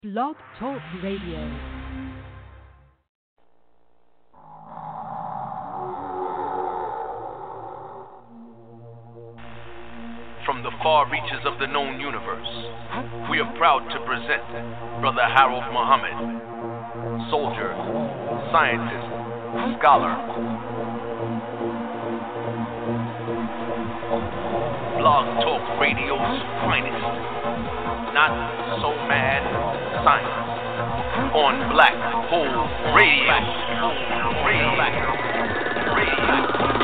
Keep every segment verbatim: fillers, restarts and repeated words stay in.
Blog Talk Radio. From the far reaches of the known universe, we are proud to present Brother Harold Muhammad, soldier, scientist, scholar, Blog Talk Radio's finest, not so mad science, on Black Hole Radio. Radio. Radio.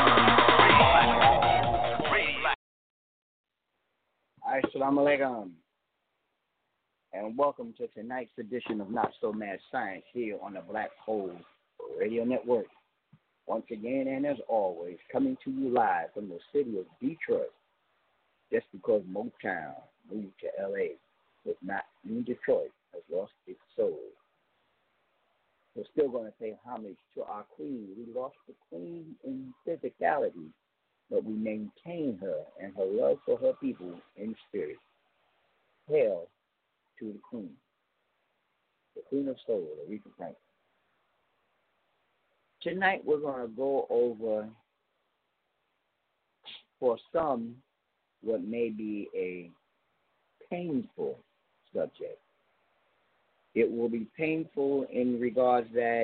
Assalamu alaikum, and welcome to tonight's edition of Not So Mad Science here on the Black Hole Radio Network. Once again, and as always, coming to you live from the city of Detroit. Just because Motown moved to L A does not mean Detroit has lost its soul. We're still going to pay homage to our queen. We lost the queen in physicality, but we maintain her and her love for her people in spirit. Hail to the queen, the queen of soul, Aretha Franklin. Tonight we're going to go over, for some, what may be a painful subject. It will be painful in regards that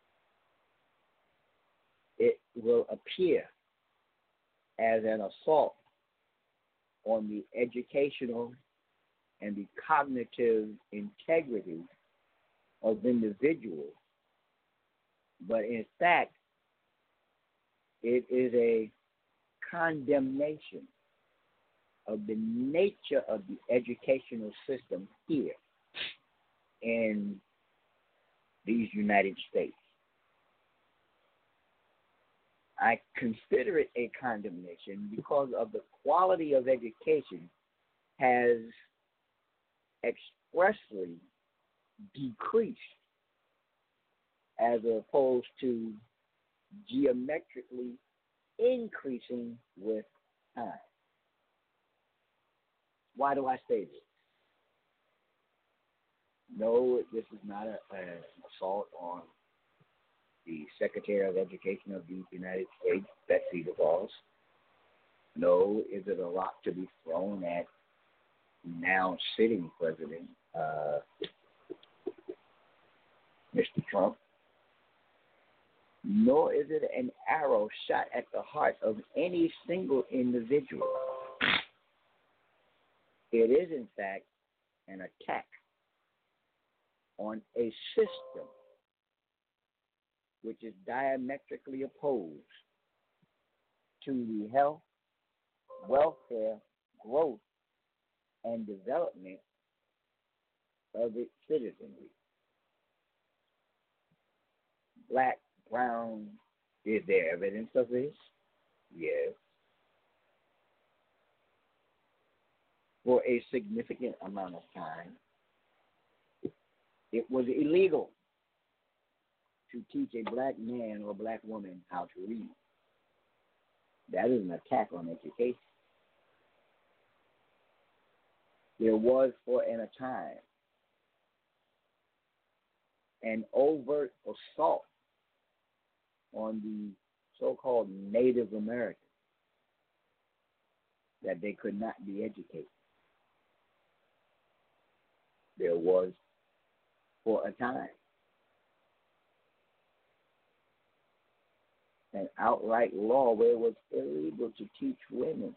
it will appear as an assault on the educational and the cognitive integrity of individuals. But in fact, it is a condemnation of the nature of the educational system here in these United States. I consider it a condemnation because of the quality of education has expressly decreased as opposed to geometrically increasing with time. Why do I say this? No, this is not a, an assault on the Secretary of Education of the United States, Betsy DeVos. No, is it a rock to be thrown at now sitting president, uh, Mister Trump. Nor is it an arrow shot at the heart of any single individual. It is, in fact, an attack on a system which is diametrically opposed to the health, welfare, growth, and development of its citizenry. Black, brown, is there evidence of this? Yes. For a significant amount of time, it was illegal to teach a black man or black woman how to read. That is an attack on education. There was, for in a time, an overt assault on the so-called Native Americans that they could not be educated. There was, for a time, an outright law where it was illegal to teach women.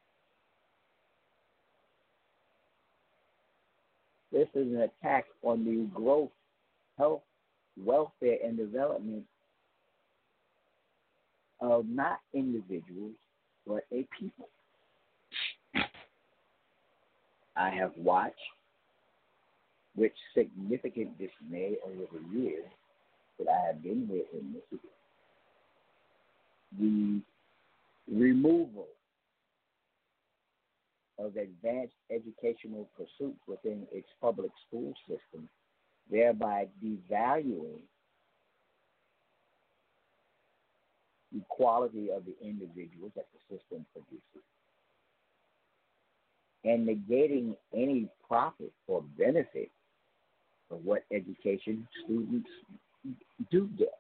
This is an attack on the growth, health, welfare, and development of not individuals, but a people. I have watched with significant dismay over the years that I have been here in Michigan, the removal of advanced educational pursuits within its public school system, thereby devaluing the quality of the individuals that the system produces, and negating any profit or benefit of what education students do get.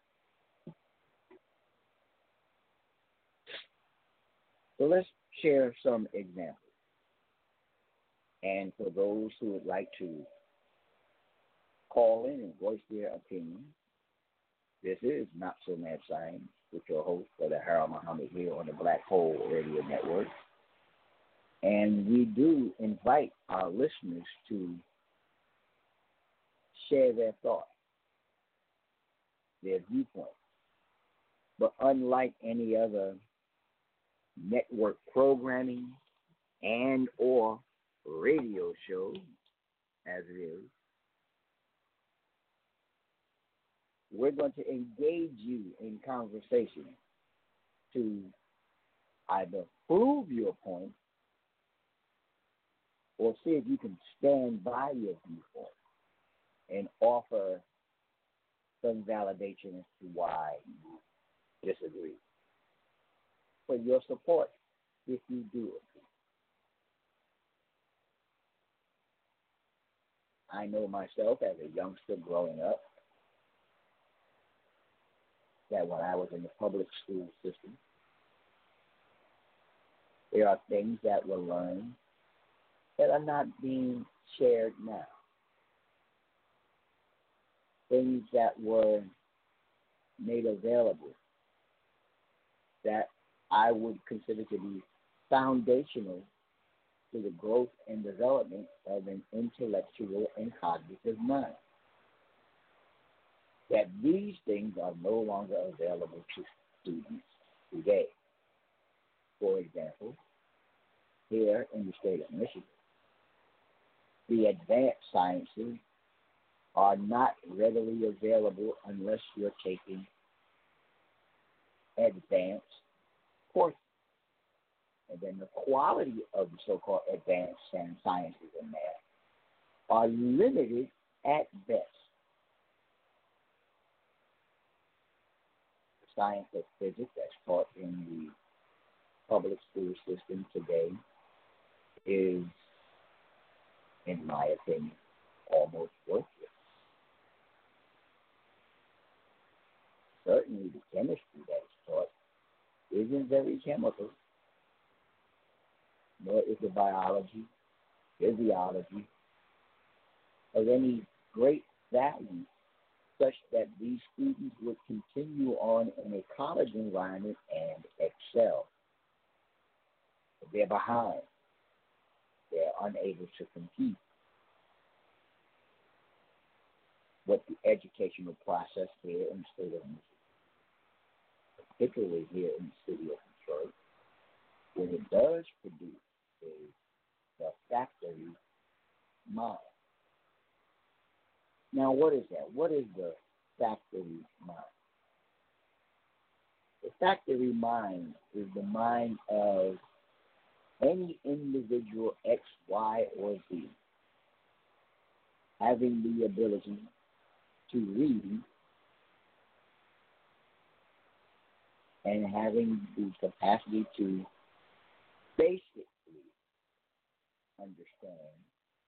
So let's share some examples. And for those who would like to call in and voice their opinion, this is Not So Mad Science with your host, Brother Harold Muhammad, here on the Black Hole Radio Network. And we do invite our listeners to share their thoughts, their viewpoints. But unlike any other network programming and or radio show, as it is, we're going to engage you in conversation to either prove your point or see if you can stand by your viewpoint and offer some validation as to why you disagree. For your support, if you do it. I know myself as a youngster growing up that when I was in the public school system, there are things that were learned that are not being shared now. Things that were made available that I would consider to be foundational to the growth and development of an intellectual and cognitive mind. That these things are no longer available to students today. For example, here in the state of Michigan, the advanced sciences are not readily available unless you're taking advanced courses. And then the quality of the so-called advanced sciences and math are limited at best. The science of physics that's taught in the public school system today is, in my opinion, almost worthless. Certainly the chemistry that's taught isn't very chemical, nor is the biology, physiology of any great value such that these students would continue on in a college environment and excel. But they're behind. They're unable to compete with the educational process here in the state of Michigan, particularly here in the city of Detroit. What it does produce is the factory mind. Now, what is that? What is the factory mind? The factory mind is the mind of any individual X, Y, or Z having the ability to read and having the capacity to basically understand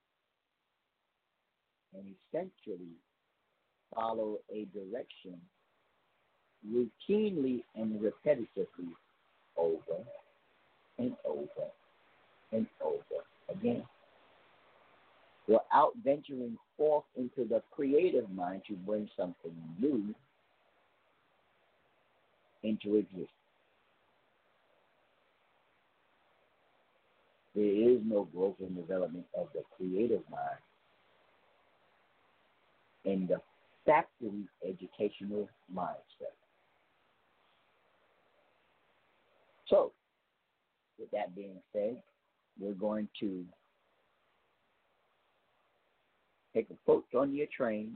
and essentially follow a direction routinely and repetitively over and over and over again, without venturing forth into the creative mind to bring something new into existence. There is no growth and development of the creative mind in the factory educational mindset. So, with that being said, we're going to take approach on your train.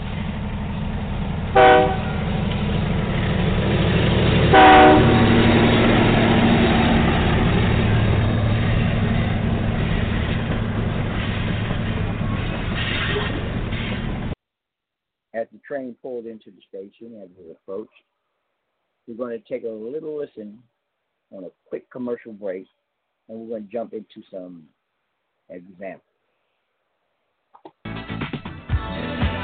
As the train pulled into the station, as we approached, we're going to take a little listen on a quick commercial break, and we're going to jump into some examples.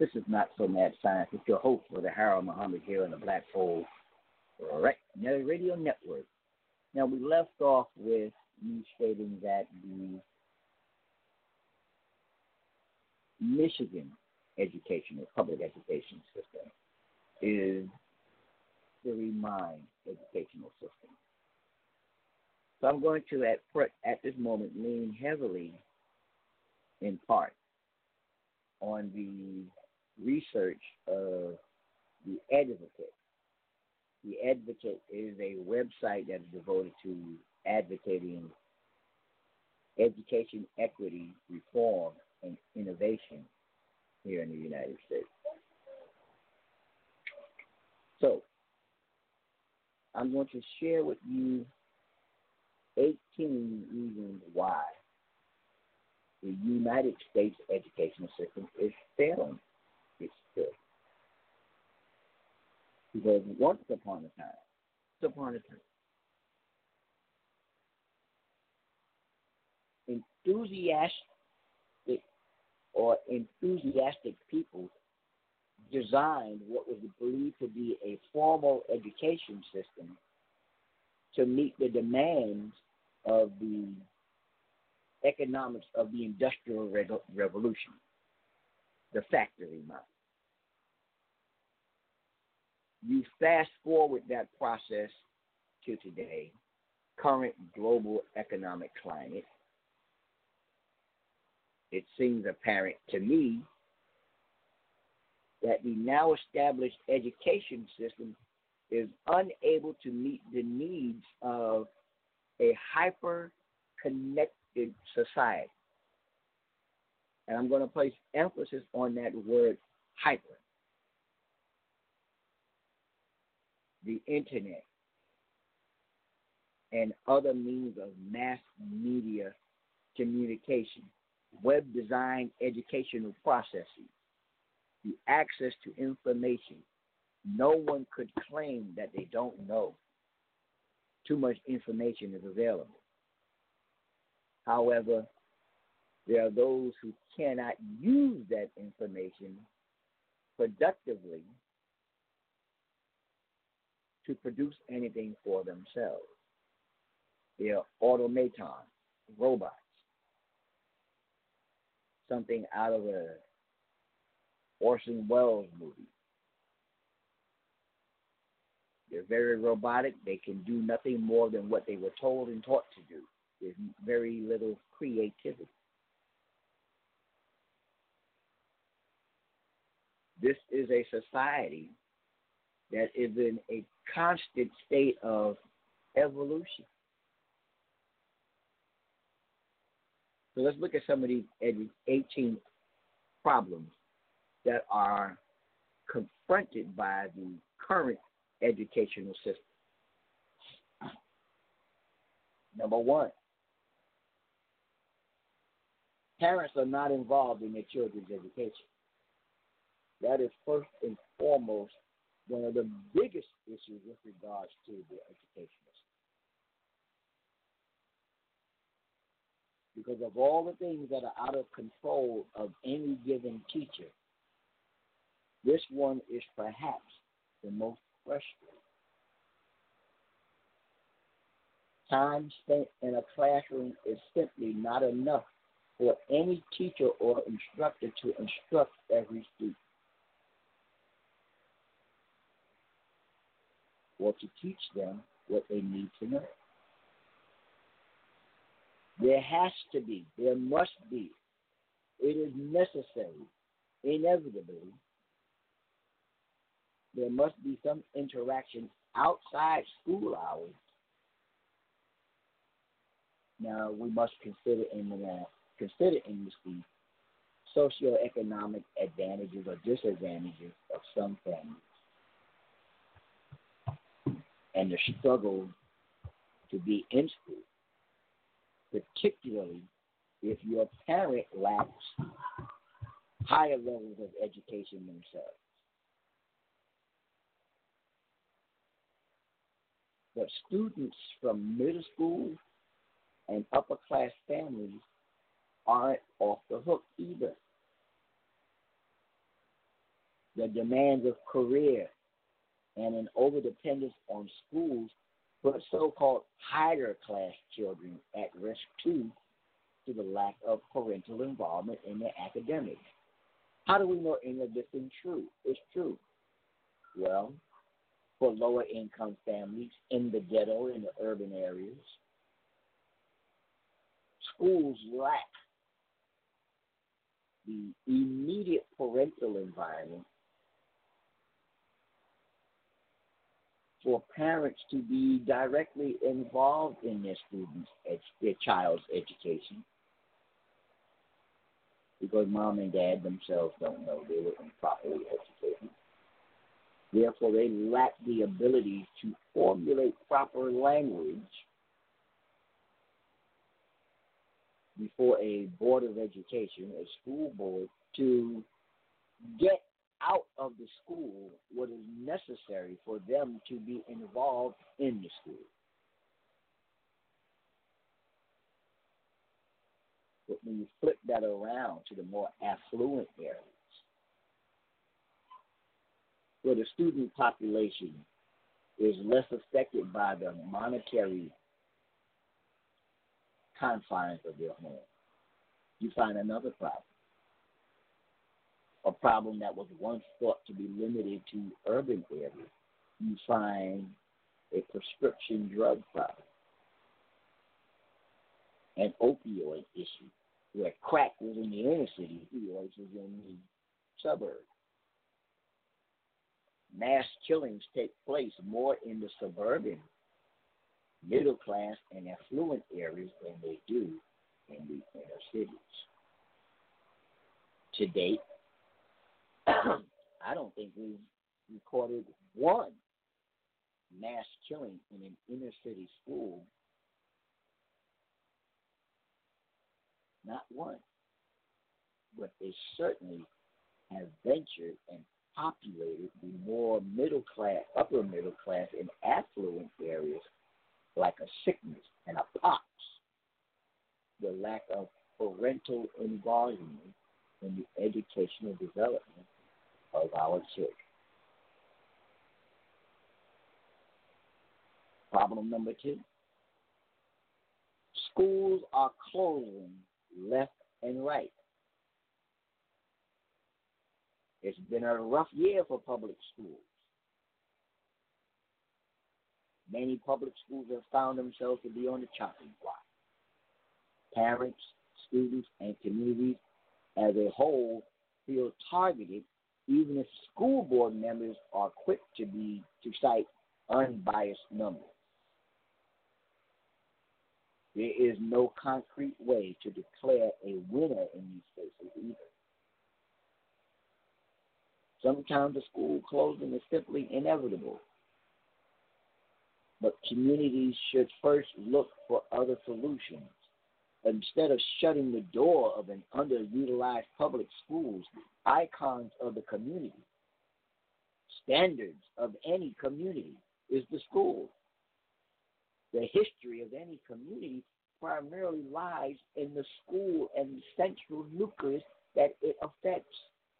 This is Not So Mad Science. It's your host, Brother Harold Muhammad, here on the Black Hole Radio Network. Now, we left off with me stating that the Michigan educational, public education system is the Remind educational system. So I'm going to, at, at this moment, lean heavily, in part, on the research of the Advocate. The Advocate is a website that is devoted to advocating education, equity, reform, and innovation here in the United States. So, I'm going to share with you eighteen reasons why the United States educational system is failing its children. Because once upon a time, once upon a time, enthusiastic or enthusiastic people designed what was believed to be a formal education system to meet the demands of the economics of the Industrial Revolution, the factory model. You fast forward that process to today, current global economic climate, it seems apparent to me that the now established education system is unable to meet the needs of a hyper-connected society. And I'm going to place emphasis on that word hyper. The internet and other means of mass media communication, web design educational processes, the access to information. No one could claim that they don't know. Too much information is available. However, there are those who cannot use that information productively to produce anything for themselves. They are automatons, robots, something out of a Orson Welles movie. They're very robotic. They can do nothing more than what they were told and taught to do. There's very little creativity. This is a society that is in a constant state of evolution. So let's look at some of these eighteen problems that are confronted by the current educational system. Number one, parents are not involved in their children's education. That is first and foremost one of the biggest issues with regards to the education system. Because of all the things that are out of control of any given teacher, this one is perhaps the most frustrating. Time spent in a classroom is simply not enough for any teacher or instructor to instruct every student, or to teach them what they need to know. There has to be, there must be, it is necessary, inevitably, there must be some interaction outside school hours. Now, we must consider in the, consider in this the socioeconomic advantages or disadvantages of some families and the struggle to be in school, particularly if your parent lacks higher levels of education themselves. But students from middle school and upper class families aren't off the hook either. The demands of career and an overdependence on schools put so-called higher class children at risk too, to the lack of parental involvement in their academics. How do we know any of this is true? It's true. Well, for lower income families in the ghetto, in the urban areas, schools lack the immediate parental environment for parents to be directly involved in their students' their child's education, because mom and dad themselves don't know they were improperly educated. Therefore, they lack the ability to formulate proper language before a board of education, a school board, to get out of the school what is necessary for them to be involved in the school. But when you flip that around to the more affluent areas, where the student population is less affected by the monetary confines of their home, you find another problem. A problem that was once thought to be limited to urban areas. You find a prescription drug problem, an opioid issue, where crack was in the inner city, opioids was in the suburbs. Mass killings take place more in the suburban, middle class, and affluent areas than they do in the inner cities. To date, I don't think we've recorded one mass killing in an inner city school. Not one. But they certainly have ventured and populated the more middle class, upper middle class, and affluent areas like a sickness and a pox. The lack of parental involvement in the educational development of our children. Problem number two. Schools are closing left and right. It's been a rough year for public schools. Many public schools have found themselves to be on the chopping block. Parents, students, and communities as a whole feel targeted, even if school board members are quick to be to cite unbiased numbers. There is no concrete way to declare a winner in these cases either. Sometimes the school closing is simply inevitable, but communities should first look for other solutions. Instead of shutting the door of an underutilized public schools, icons of the community, standards of any community is the school. The history of any community primarily lies in the school and the central nucleus that it affects.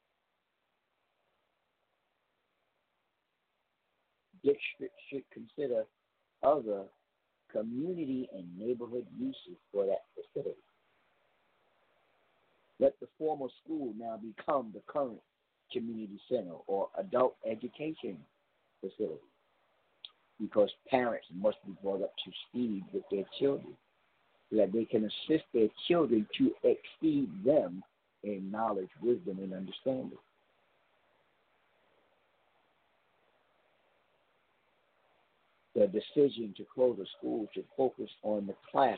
Districts should consider other community and neighborhood uses for that facility. Let the former school now become the current community center or adult education facility, because parents must be brought up to speed with their children so that they can assist their children to exceed them in knowledge, wisdom, and understanding. The decision to close a school should focus on the classes.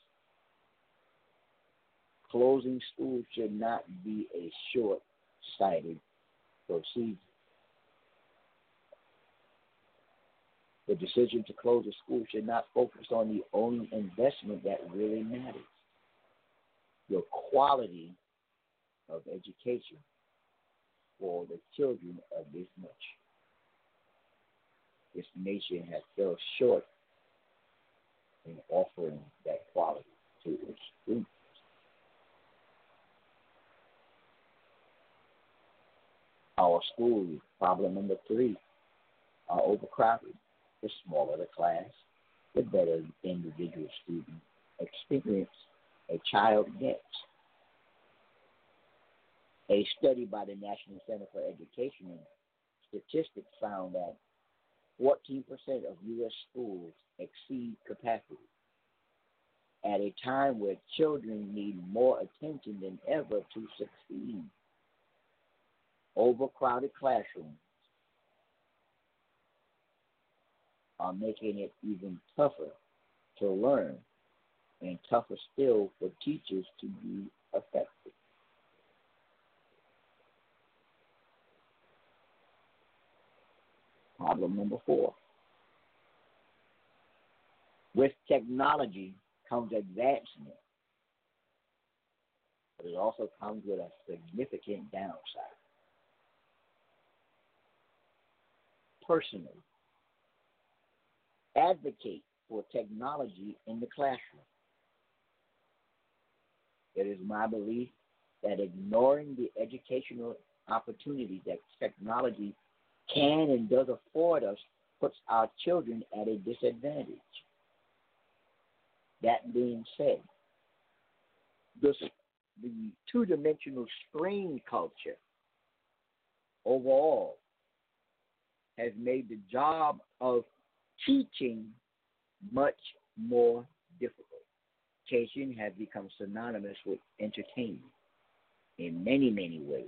Closing schools should not be a short-sighted procedure. The decision to close a school should not focus on the only investment that really matters, the quality of education for the children of this nation. This nation has fell short in offering that quality to its students. Our our schools, problem number three, are overcrowded. The smaller the class, the better individual student experience a child gets. A study by the National Center for Education and Statistics found that fourteen percent of U S schools exceed capacity at a time where children need more attention than ever to succeed. Overcrowded classrooms are making it even tougher to learn and tougher still for teachers to be effective. Problem number four. With technology comes advancement, but it also comes with a significant downside. Personally, advocate for technology in the classroom. It is my belief that ignoring the educational opportunities that technology can and does afford us puts our children at a disadvantage. That being said, this, the two-dimensional screen culture overall has made the job of teaching much more difficult. Teaching has become synonymous with entertainment in many, many ways.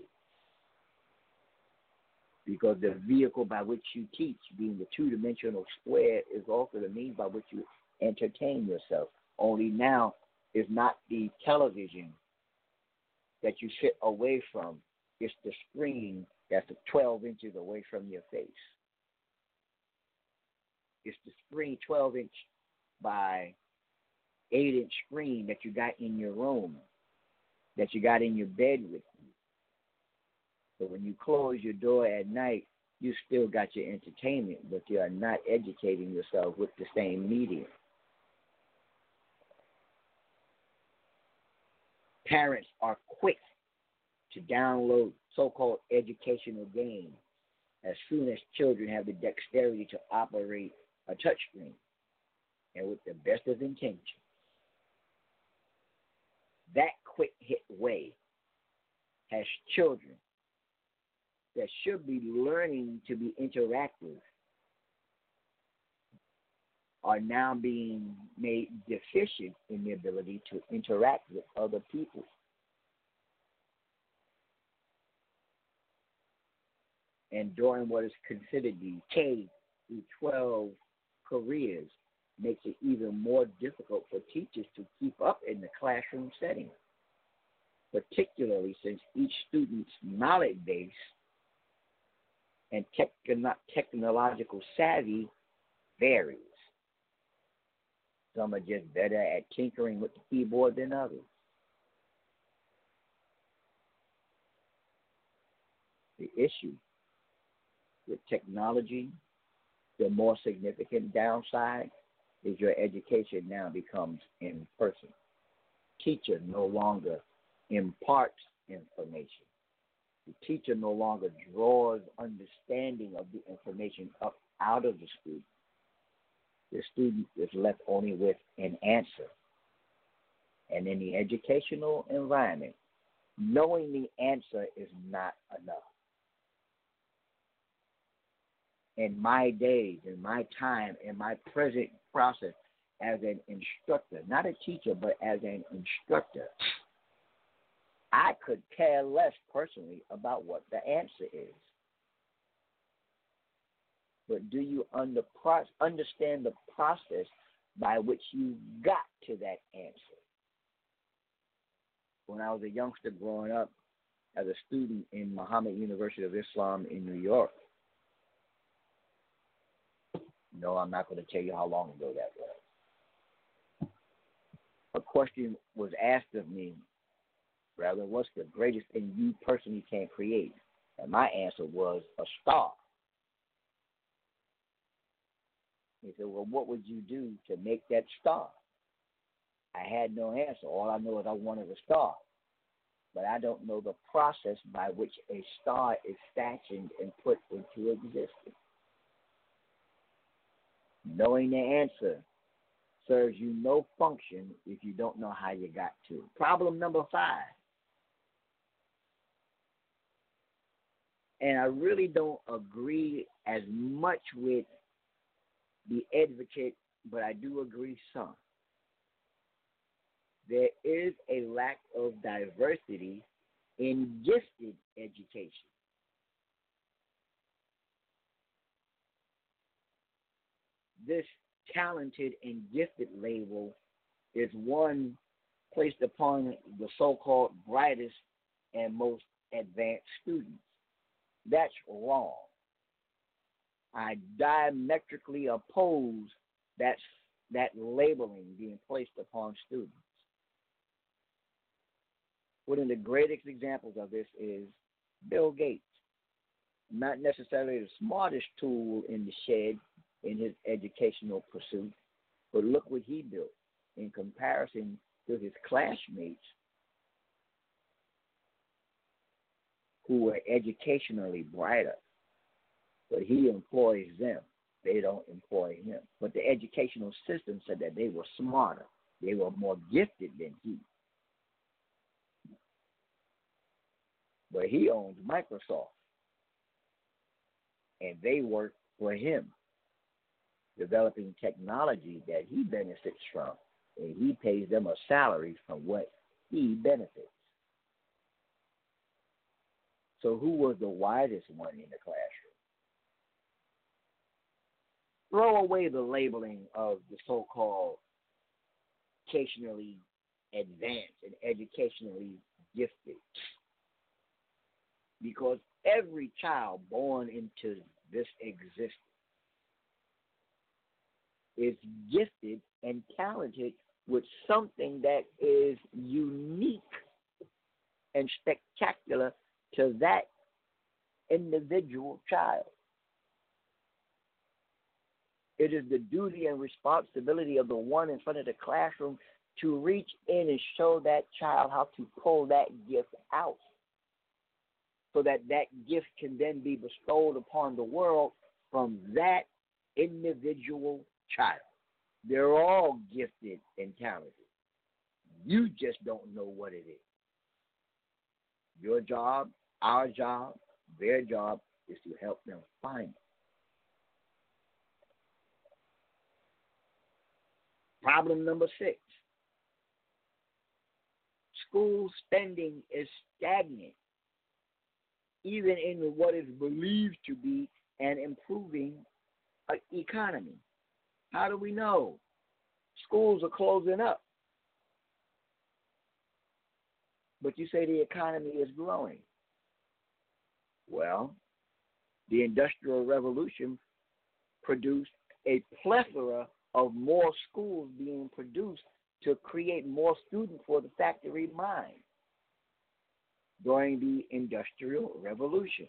Because the vehicle by which you teach, being the two-dimensional square, is also the means by which you entertain yourself. Only now is not the television that you sit away from. It's the screen that's twelve inches away from your face. It's the screen twelve inch by eight inch screen that you got in your room, that you got in your bed with you. So when you close your door at night, you still got your entertainment, but you are not educating yourself with the same medium. Parents are quick to download so-called educational games as soon as children have the dexterity to operate a touchscreen, and with the best of intentions. That quick hit way has children that should be learning to be interactive are now being made deficient in the ability to interact with other people. And during what is considered the K through twelve careers makes it even more difficult for teachers to keep up in the classroom setting, particularly since each student's knowledge base and techno- technological savvy varies. Some are just better at tinkering with the keyboard than others. The issue with technology, the more significant downside is your education now becomes in person. Teacher no longer imparts information. The teacher no longer draws understanding of the information up out of the student. The student is left only with an answer. And in the educational environment, knowing the answer is not enough. In my days, in my time, in my present process as an instructor, not a teacher, but as an instructor, I could care less personally about what the answer is. But do you under, understand the process by which you got to that answer? When I was a youngster growing up as a student in Muhammad University of Islam in New York, no, I'm not going to tell you how long ago that was. A question was asked of me, rather, what's the greatest thing you personally can create? And my answer was a star. He said, well, what would you do to make that star? I had no answer. All I know is I wanted a star. but I don't know the process by which a star is fashioned and put into existence. Knowing the answer serves you no function if you don't know how you got to it. Problem number five. And I really don't agree as much with the advocate, but I do agree some. There is a lack of diversity in gifted education. This talented and gifted label is one placed upon the so-called brightest and most advanced students. That's wrong. I diametrically oppose that, that labeling being placed upon students. One of the greatest examples of this is Bill Gates. Not necessarily the smartest tool in the shed in his educational pursuit, but look what he built in comparison to his classmates who were educationally brighter. But he employs them. They don't employ him. But the educational system said that they were smarter. They were more gifted than he. But he owns Microsoft. And they work for him, developing technology that he benefits from. And he pays them a salary from what he benefits. So who was the wisest one in the classroom? Throw away the labeling of the so-called educationally advanced and educationally gifted. Because every child born into this existence is gifted and talented with something that is unique and spectacular to that individual child. It is the duty and responsibility of the one in front of the classroom to reach in and show that child how to pull that gift out so that that gift can then be bestowed upon the world from that individual child. They're all gifted and talented. You just don't know what it is. Your job, our job, their job is to help them find it. Problem number six. School spending is stagnant, even in what is believed to be an improving uh, economy. How do we know? Schools are closing up. But you say the economy is growing. Well, the Industrial Revolution produced a plethora of more schools being produced to create more students for the factory mind during the Industrial Revolution.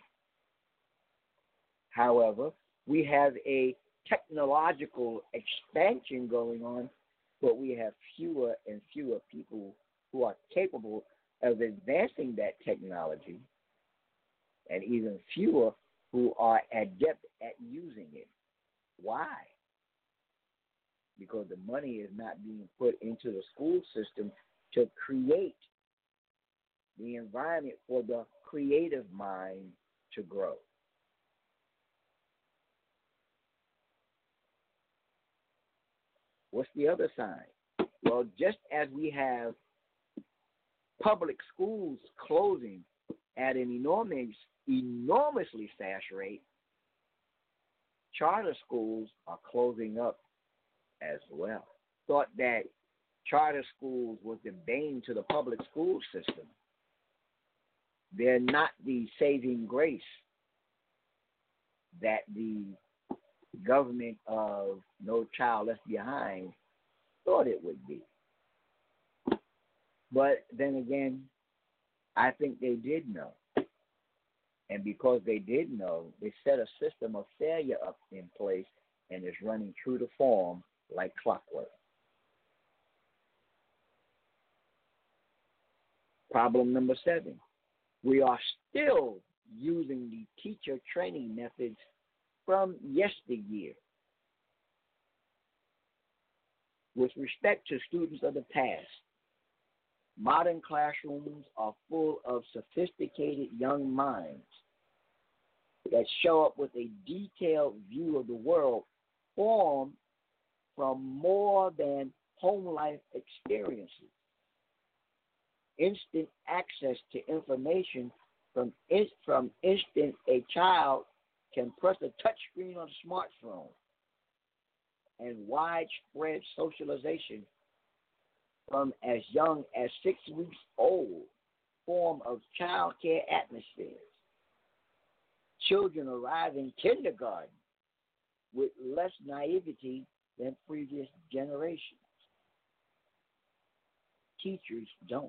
However, we have a technological expansion going on, but we have fewer and fewer people who are capable of advancing that technology, and even fewer who are adept at using it. Why? Because the money is not being put into the school system to create the environment for the creative mind to grow. What's the other sign? Well, just as we have public schools closing at an enormous, enormously fast rate, charter schools are closing up as well. Thought that charter schools was the bane to the public school system. They're not the saving grace that the government of No Child Left Behind thought it would be. But then again, I think they did know. And because they did know, they set a system of failure up in place and is running true to form like clockwork. Problem number seven, we are still using the teacher training methods from yesteryear. With respect to students of the past, modern classrooms are full of sophisticated young minds that show up with a detailed view of the world formed from more than home life experiences. Instant access to information from, from instant a child can press a touch screen on a smartphone, and widespread socialization from as young as six weeks old form of child care atmospheres. Children arrive in kindergarten with less naivety than previous generations. Teachers don't.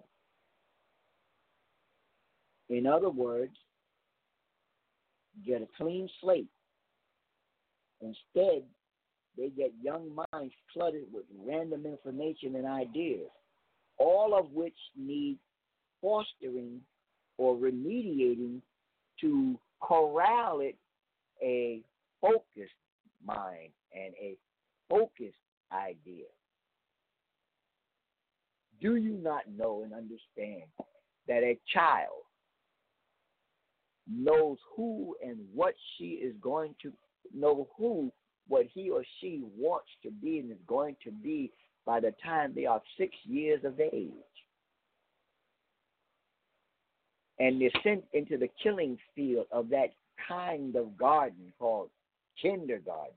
In other words, get a clean slate. Instead, they get young minds flooded with random information and ideas, all of which need fostering or remediating to corral it a focused mind and a focused idea. Do you not know and understand that a child knows who and what she is going to know who what he or she wants to be and is going to be by the time they are six years of age? And they're sent into the killing field of that kind of garden called kindergarten.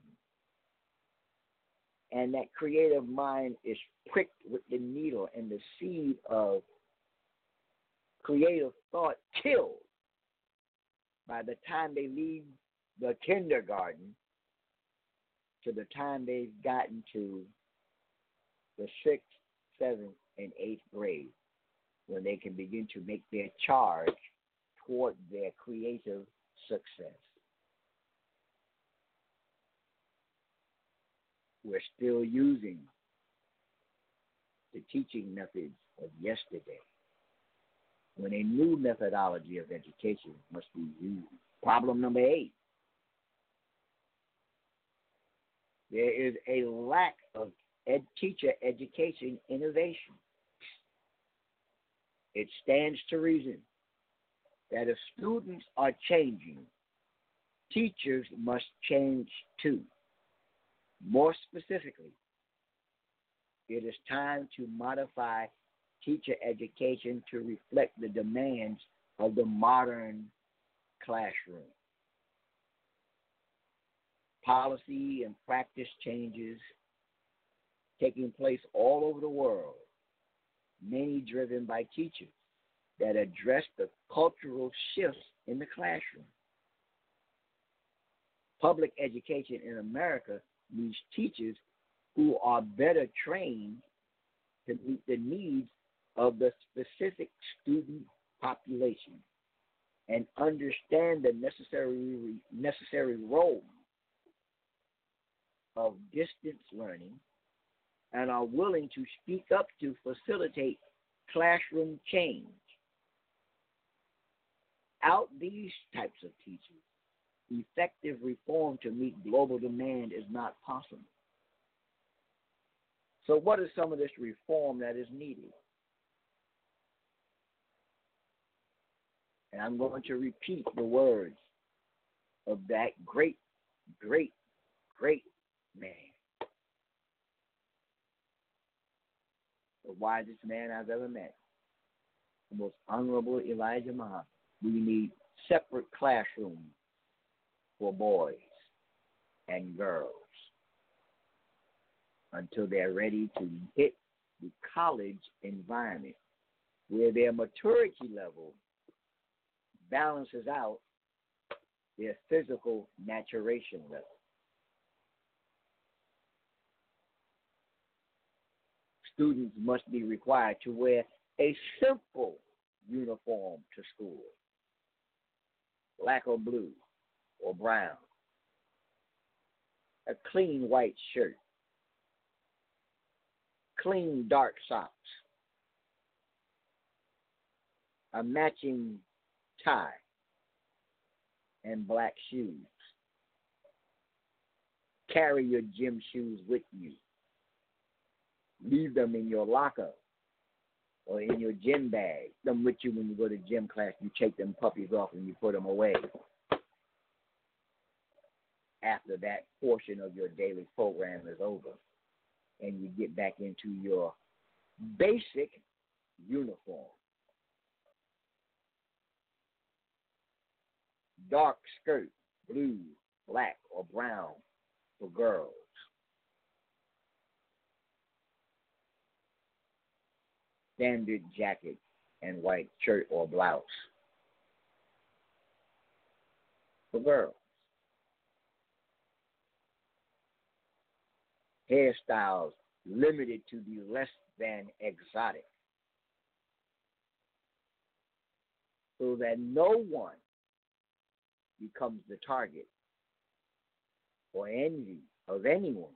And that creative mind is pricked with the needle, and the seed of creative thought killed by the time they leave the kindergarten to the time they've gotten to the sixth, seventh, and eighth grade, when they can begin to make their charge toward their creative success. We're still using the teaching methods of yesterday, when a new methodology of education must be used. Problem number eight. There is a lack of ed- teacher education innovation. It stands to reason that if students are changing, teachers must change too. More specifically, it is time to modify teacher education to reflect the demands of the modern classroom. Policy and practice changes taking place all over the world, many driven by teachers, that address the cultural shifts in the classroom. Public education in America needs teachers who are better trained to meet the needs of the specific student population and understand the necessary necessary role of distance learning, and are willing to speak up to facilitate classroom change. Without these types of teachers, effective reform to meet global demand is not possible. So what is some of this reform that is needed? And I'm going to repeat the words of that great, great, great man, the wisest man I've ever met, the most honorable Elijah Muhammad. We need separate classrooms for boys and girls until they're ready to hit the college environment, where their maturity level balances out their physical maturation level. Students must be required to wear a simple uniform to school, black or blue or brown, a clean white shirt, clean dark socks, a matching tie, and black shoes. Carry your gym shoes with you. Leave them in your locker or in your gym bag. Them with you when you go to gym class. You take them puppies off and you put them away after that portion of your daily program is over and you get back into your basic uniform. Dark skirt, blue, black, or brown for girls. Standard jacket and white shirt or blouse for girls. Hairstyles limited to the less than exotic, so that no one becomes the target or envy of anyone.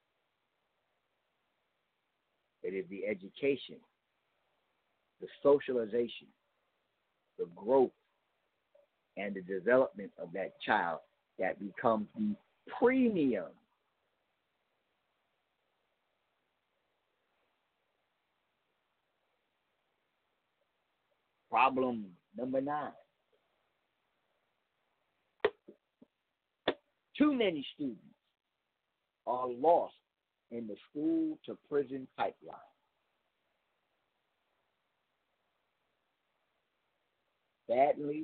It is the education, the socialization, the growth, and the development of that child that becomes the premium. Problem number nine. Too many students are lost in the school to prison pipeline. Sadly,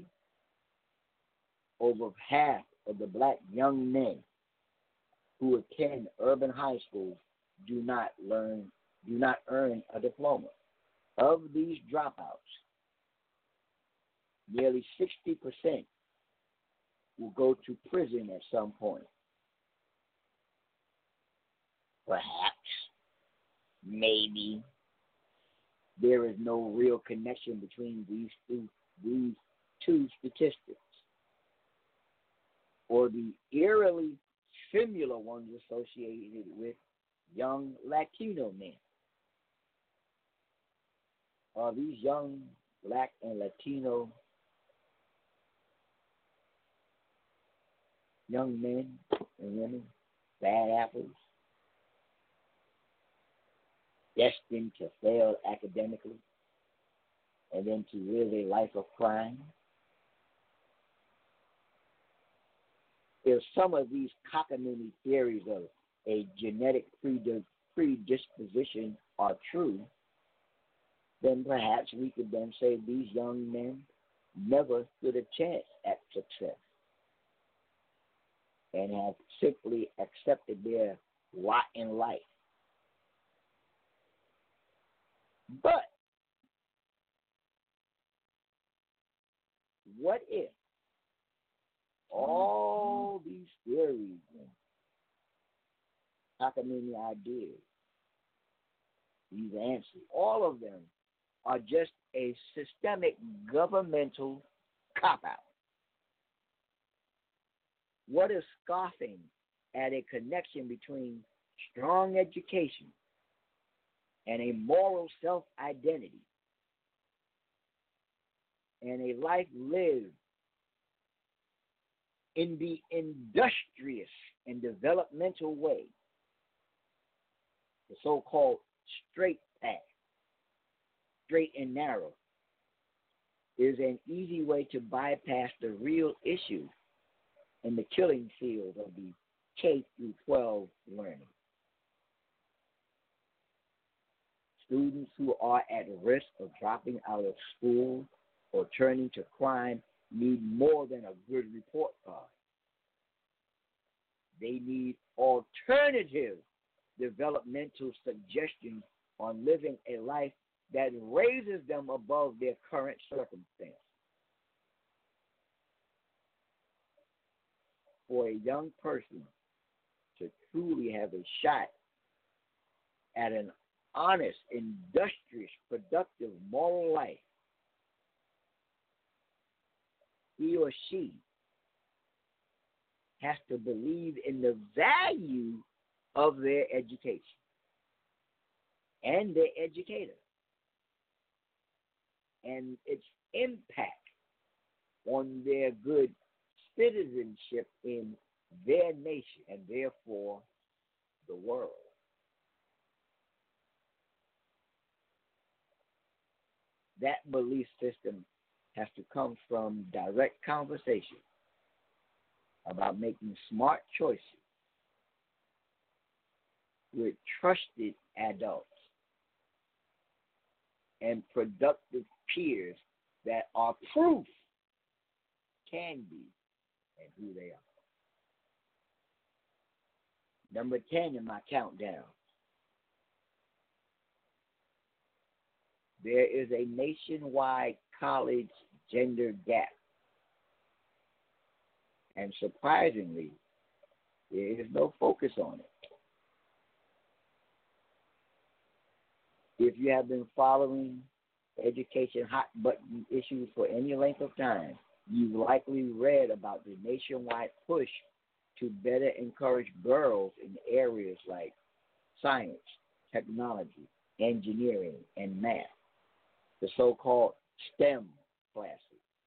over half of the black young men who attend urban high schools do not learn, do not earn a diploma. Of these dropouts, nearly sixty percent will go to prison at some point. Perhaps, maybe, there is no real connection between these two, these two statistics, or the eerily similar ones associated with young Latino men. Are these young black and Latino young men and women bad apples, destined to fail academically and then to live a life of crime? If some of these cockamamie theories of a genetic predisposition are true, then perhaps we could then say these young men never stood a chance at success and have simply accepted their lot in life. But what if all these theories and cockamamie ideas, these answers, all of them are just a systemic governmental cop-out? What is scoffing at a connection between strong education and a moral self-identity and a life lived in the industrious and developmental way, the so-called straight path, straight and narrow, is an easy way to bypass the real issue in the killing field of the K through twelve learning. Students who are at risk of dropping out of school or turning to crime need more than a good report card. They need alternative developmental suggestions on living a life that raises them above their current circumstance. For a young person to truly have a shot at an honest, industrious, productive, moral life, he or she has to believe in the value of their education and their educator and its impact on their good citizenship in their nation and therefore the world. That belief system has to come from direct conversation about making smart choices with trusted adults and productive peers that are proof can be and who they are. Number ten in my countdown. There is a nationwide college gender gap. And surprisingly, there is no focus on it. If you have been following education hot button issues for any length of time, you've likely read about the nationwide push to better encourage girls in areas like science, technology, engineering, and math, the so-called STEM classes.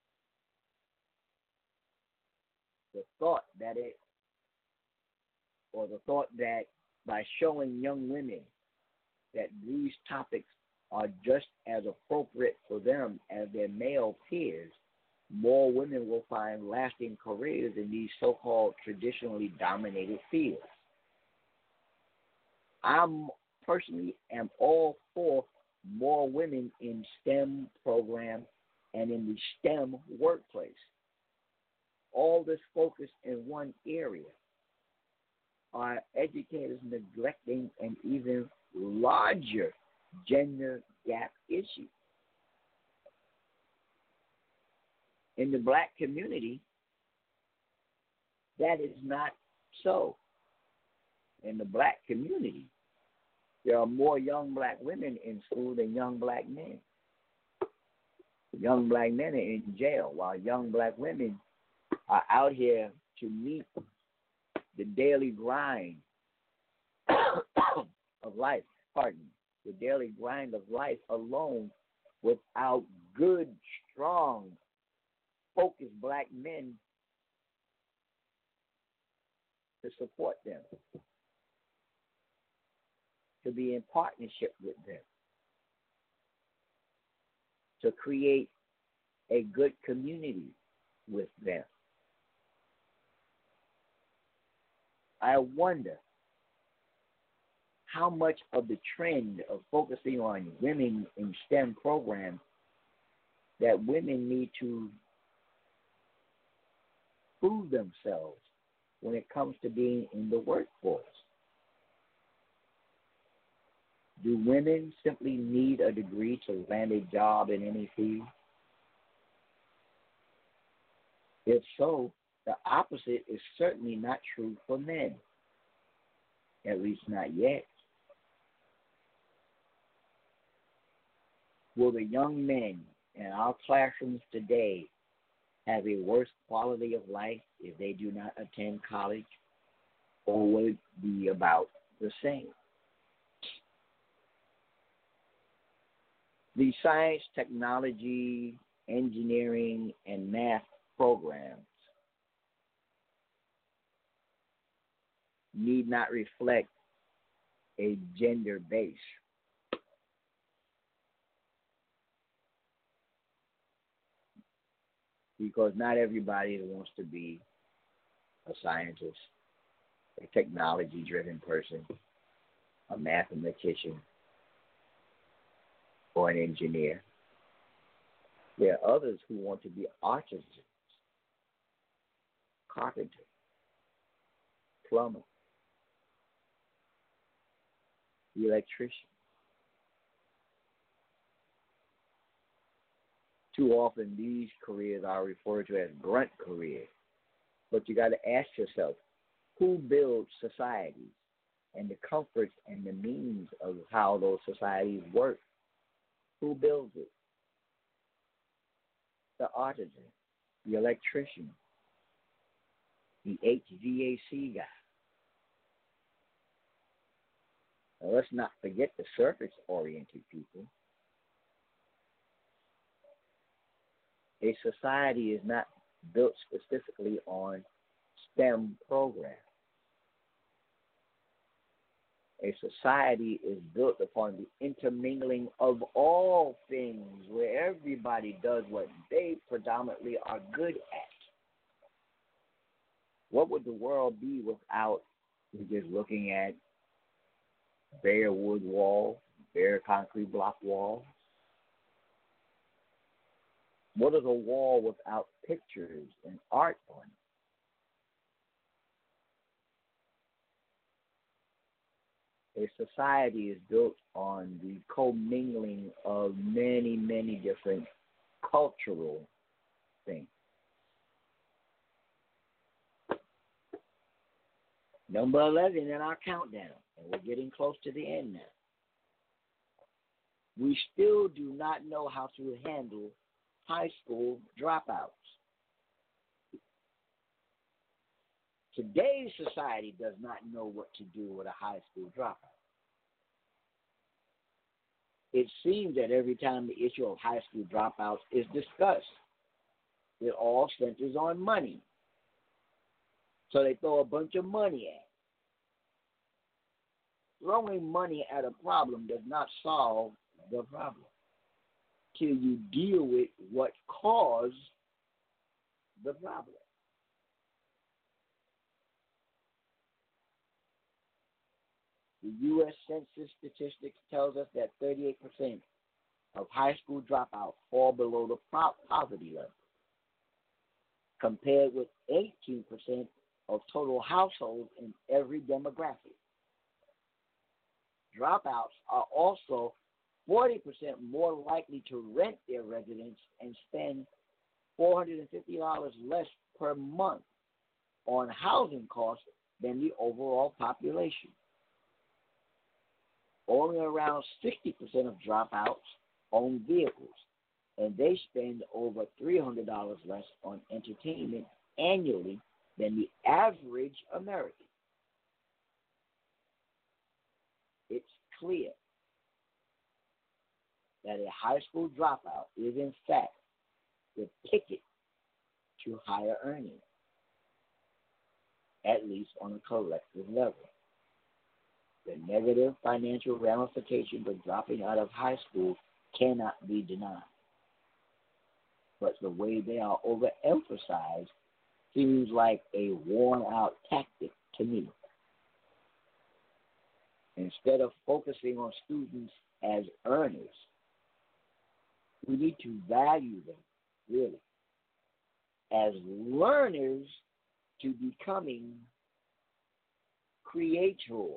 The thought that it, or the thought that by showing young women that these topics are just as appropriate for them as their male peers, more women will find lasting careers in these so-called traditionally dominated fields. I personally am all for more women in STEM programs and in the STEM workplace. All this focus in one area are educators neglecting an even larger gender gap issue. In the black community, that is not so. In the black community, there are more young black women in school than young black men. Young black men are in jail, while young black women are out here to meet the daily grind of life. Pardon me, the daily grind of life alone, without good, strong, focused black men to support them, to be in partnership with them, to create a good community with them. I wonder how much of the trend of focusing on women in STEM programs that women need to prove themselves when it comes to being in the workforce. Do women simply need a degree to land a job in any field? If so, the opposite is certainly not true for men, at least not yet. Will the young men in our classrooms today have a worse quality of life if they do not attend college, or will it be about the same? The science, technology, engineering, and math programs need not reflect a gender base. Because not everybody wants to be a scientist, a technology-driven person, a mathematician, or an engineer. There are others who want to be artisans, carpenter, plumber, electrician. Too often these careers are referred to as grunt careers. But you got to ask yourself, who builds societies and the comforts and the means of how those societies work? Who builds it? The artisan, the electrician, the H V A C guy. Now, let's not forget the surface-oriented people. A society is not built specifically on STEM programs. A society is built upon the intermingling of all things, where everybody does what they predominantly are good at. What would the world be without just looking at bare wood walls, bare concrete block walls? What is a wall without pictures and art on it? A society is built on the commingling of many, many different cultural things. Number eleven in our countdown, and we're getting close to the end now. We still do not know how to handle high school dropouts. Today's society does not know what to do with a high school dropout. It seems that every time the issue of high school dropouts is discussed, it all centers on money. So they throw a bunch of money at it. Throwing money at a problem does not solve the problem till you deal with what caused the problem. The U S Census statistics tells us that thirty-eight percent of high school dropouts fall below the poverty level, compared with eighteen percent of total households in every demographic. Dropouts are also forty percent more likely to rent their residence and spend four hundred fifty dollars less per month on housing costs than the overall population. Only around sixty percent of dropouts own vehicles, and they spend over three hundred dollars less on entertainment annually than the average American. It's clear that a high school dropout is, in fact, the ticket to higher earnings, at least on a collective level. The negative financial ramifications of dropping out of high school cannot be denied. But the way they are overemphasized seems like a worn-out tactic to me. Instead of focusing on students as earners, we need to value them, really, as learners to becoming creators,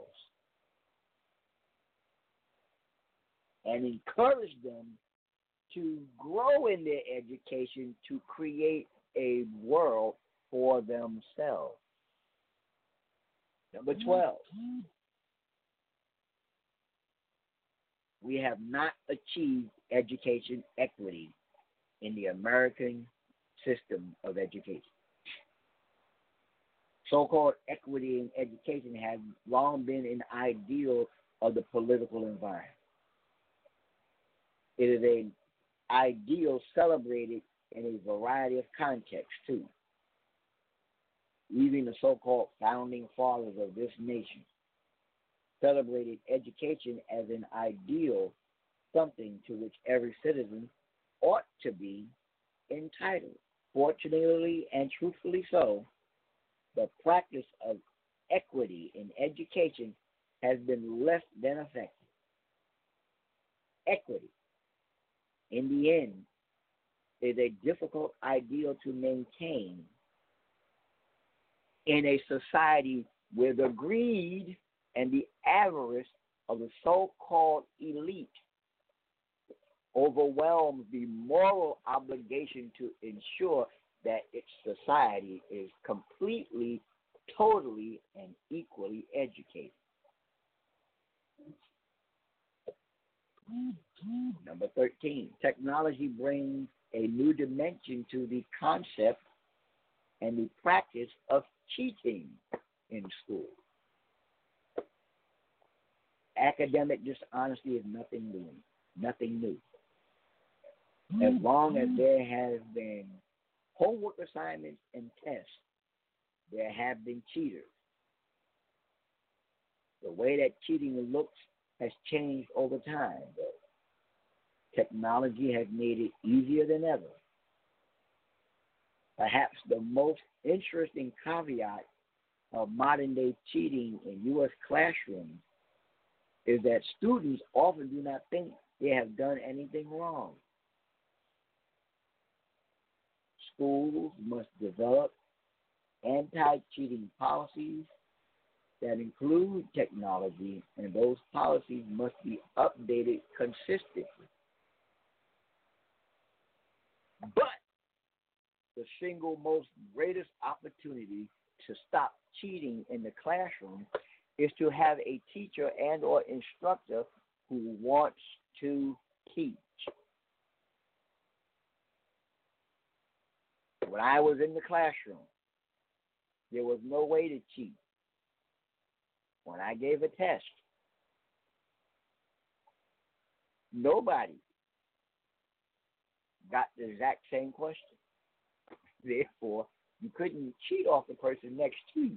and encourage them to grow in their education to create a world for themselves. Number twelve, we have not achieved education equity in the American system of education. So-called equity in education has long been an ideal of the political environment. It is an ideal celebrated in a variety of contexts, too. Even the so-called founding fathers of this nation celebrated education as an ideal, something to which every citizen ought to be entitled. Fortunately and truthfully so, the practice of equity in education has been less than effective. Equity, in the end, is a difficult ideal to maintain in a society where the greed and the avarice of the so-called elite overwhelms the moral obligation to ensure that its society is completely, totally, and equally educated. Number thirteen, technology brings a new dimension to the concept and the practice of cheating in school. Academic dishonesty is nothing new. Nothing new. As long as there has been homework assignments and tests, there have been cheaters. The way that cheating looks has changed over time, though. Technology has made it easier than ever. Perhaps the most interesting caveat of modern-day cheating in U S classrooms is that students often do not think they have done anything wrong. Schools must develop anti-cheating policies that include technology, and those policies must be updated consistently. But the single most greatest opportunity to stop cheating in the classroom is to have a teacher and or instructor who wants to teach. When I was in the classroom, there was no way to cheat. When I gave a test, nobody got the exact same question. Therefore, you couldn't cheat off the person next to you.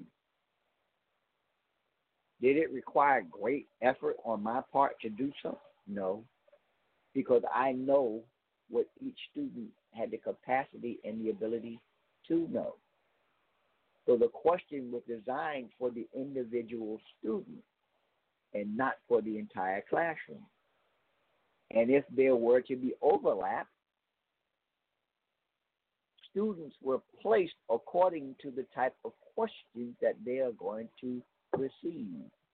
Did it require great effort on my part to do something? No, because I know what each student had the capacity and the ability to know. So the question was designed for the individual student and not for the entire classroom. And if there were to be overlap, students were placed according to the type of questions that they are going to receive.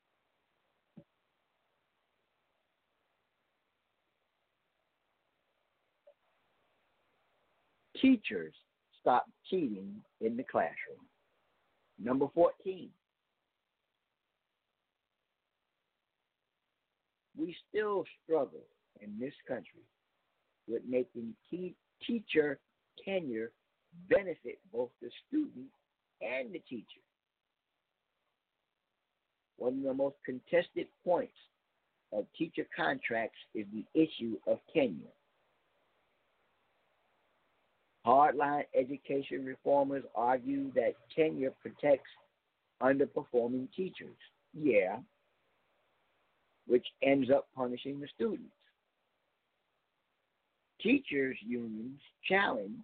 Teachers stop cheating in the classroom. Number fourteen. We still struggle in this country with making key teacher tenure benefit both the student and the teacher. One of the most contested points of teacher contracts is the issue of tenure. Hardline education reformers argue that tenure protects underperforming teachers. Yeah, which ends up punishing the students. Teachers' unions challenge,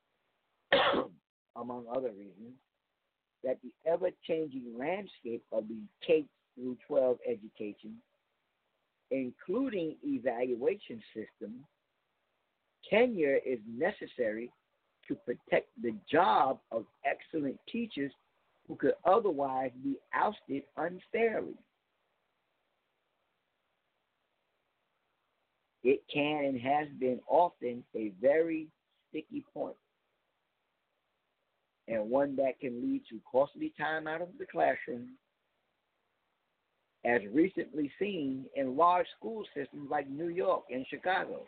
among other reasons, that the ever-changing landscape of the K through twelve education, including evaluation system, tenure is necessary to protect the job of excellent teachers who could otherwise be ousted unfairly. It can and has been often a very sticky point, and one that can lead to costly time out of the classroom, as recently seen in large school systems like New York and Chicago.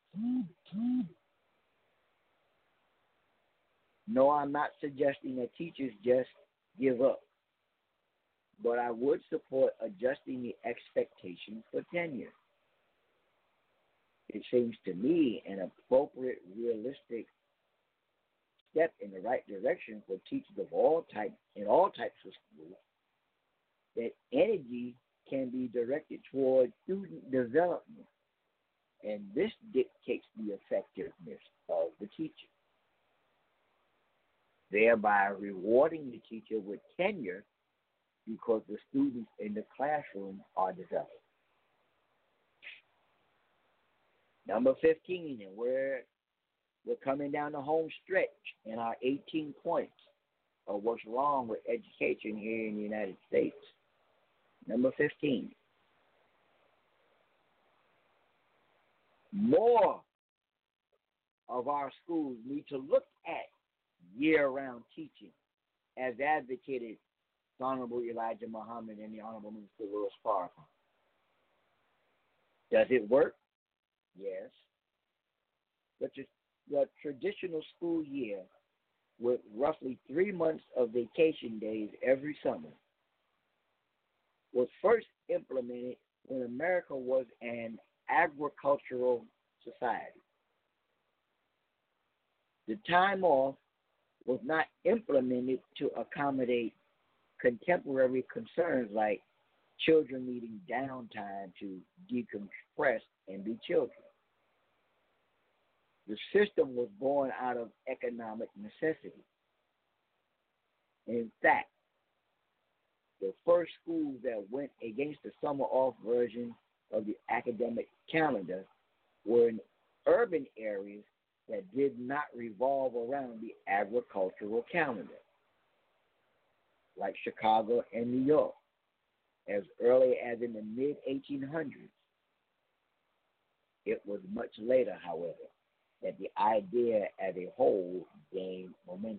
No, I'm not suggesting that teachers just give up, but I would support adjusting the expectation for tenure. It seems to me an appropriate, realistic step in the right direction for teachers of all types, in all types of schools, that energy can be directed toward student development, and this dictates the effectiveness of the teacher, thereby rewarding the teacher with tenure because the students in the classroom are developed. Number fifteen, and we're, we're coming down the home stretch in our eighteen points of what's wrong with education here in the United States. Number fifteen. More of our schools need to look at year-round teaching, as advocated by Honorable Elijah Muhammad and the Honorable Minister Louis Farrakhan. Does it work? Yes. But the traditional school year, with roughly three months of vacation days every summer, was first implemented when America was an agricultural society. The time off was not implemented to accommodate contemporary concerns like children needing downtime to decompress and be children. The system was born out of economic necessity. In fact, the first schools that went against the summer off version of the academic calendar were in urban areas that did not revolve around the agricultural calendar, like Chicago and New York, as early as in the mid eighteen hundreds. It was much later, however, that the idea as a whole gained momentum.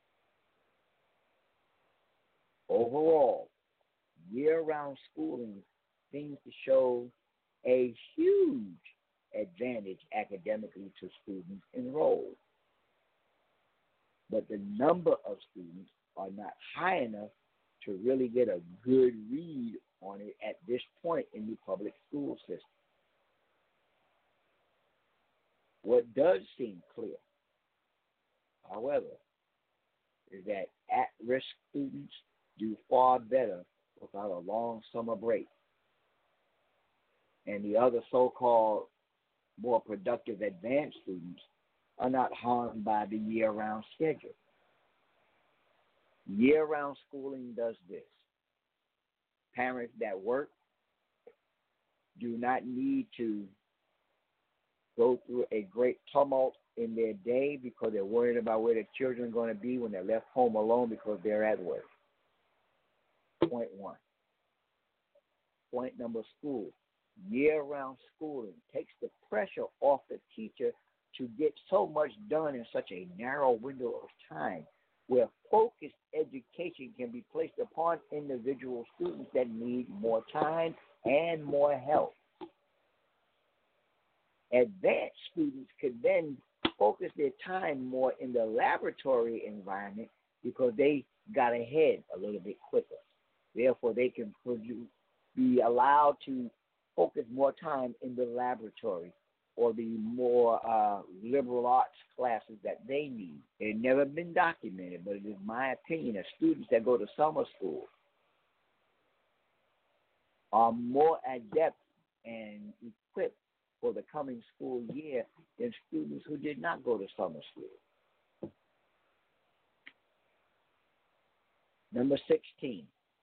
Overall, year-round schooling seems to show a huge advantage academically to students enrolled. But the number of students are not high enough to really get a good read on it at this point in the public school system. What does seem clear, however, is that at-risk students do far better without a long summer break, and the other so-called more productive advanced students are not harmed by the year-round schedule. Year-round schooling does this. Parents that work do not need to go through a great tumult in their day because they're worried about where their children are going to be when they're left home alone because they're at work. Point one. Point number school. Year-round schooling takes the pressure off the teacher to get so much done in such a narrow window of time, where focused education can be placed upon individual students that need more time and more help. Advanced students could then focus their time more in the laboratory environment because they got ahead a little bit quicker. Therefore, they can produce, be allowed to focus more time in the laboratory or the more uh, liberal arts classes that they need. It's never been documented, but it is my opinion that students that go to summer school are more adept and equipped for the coming school year than students who did not go to summer school. Number sixteen.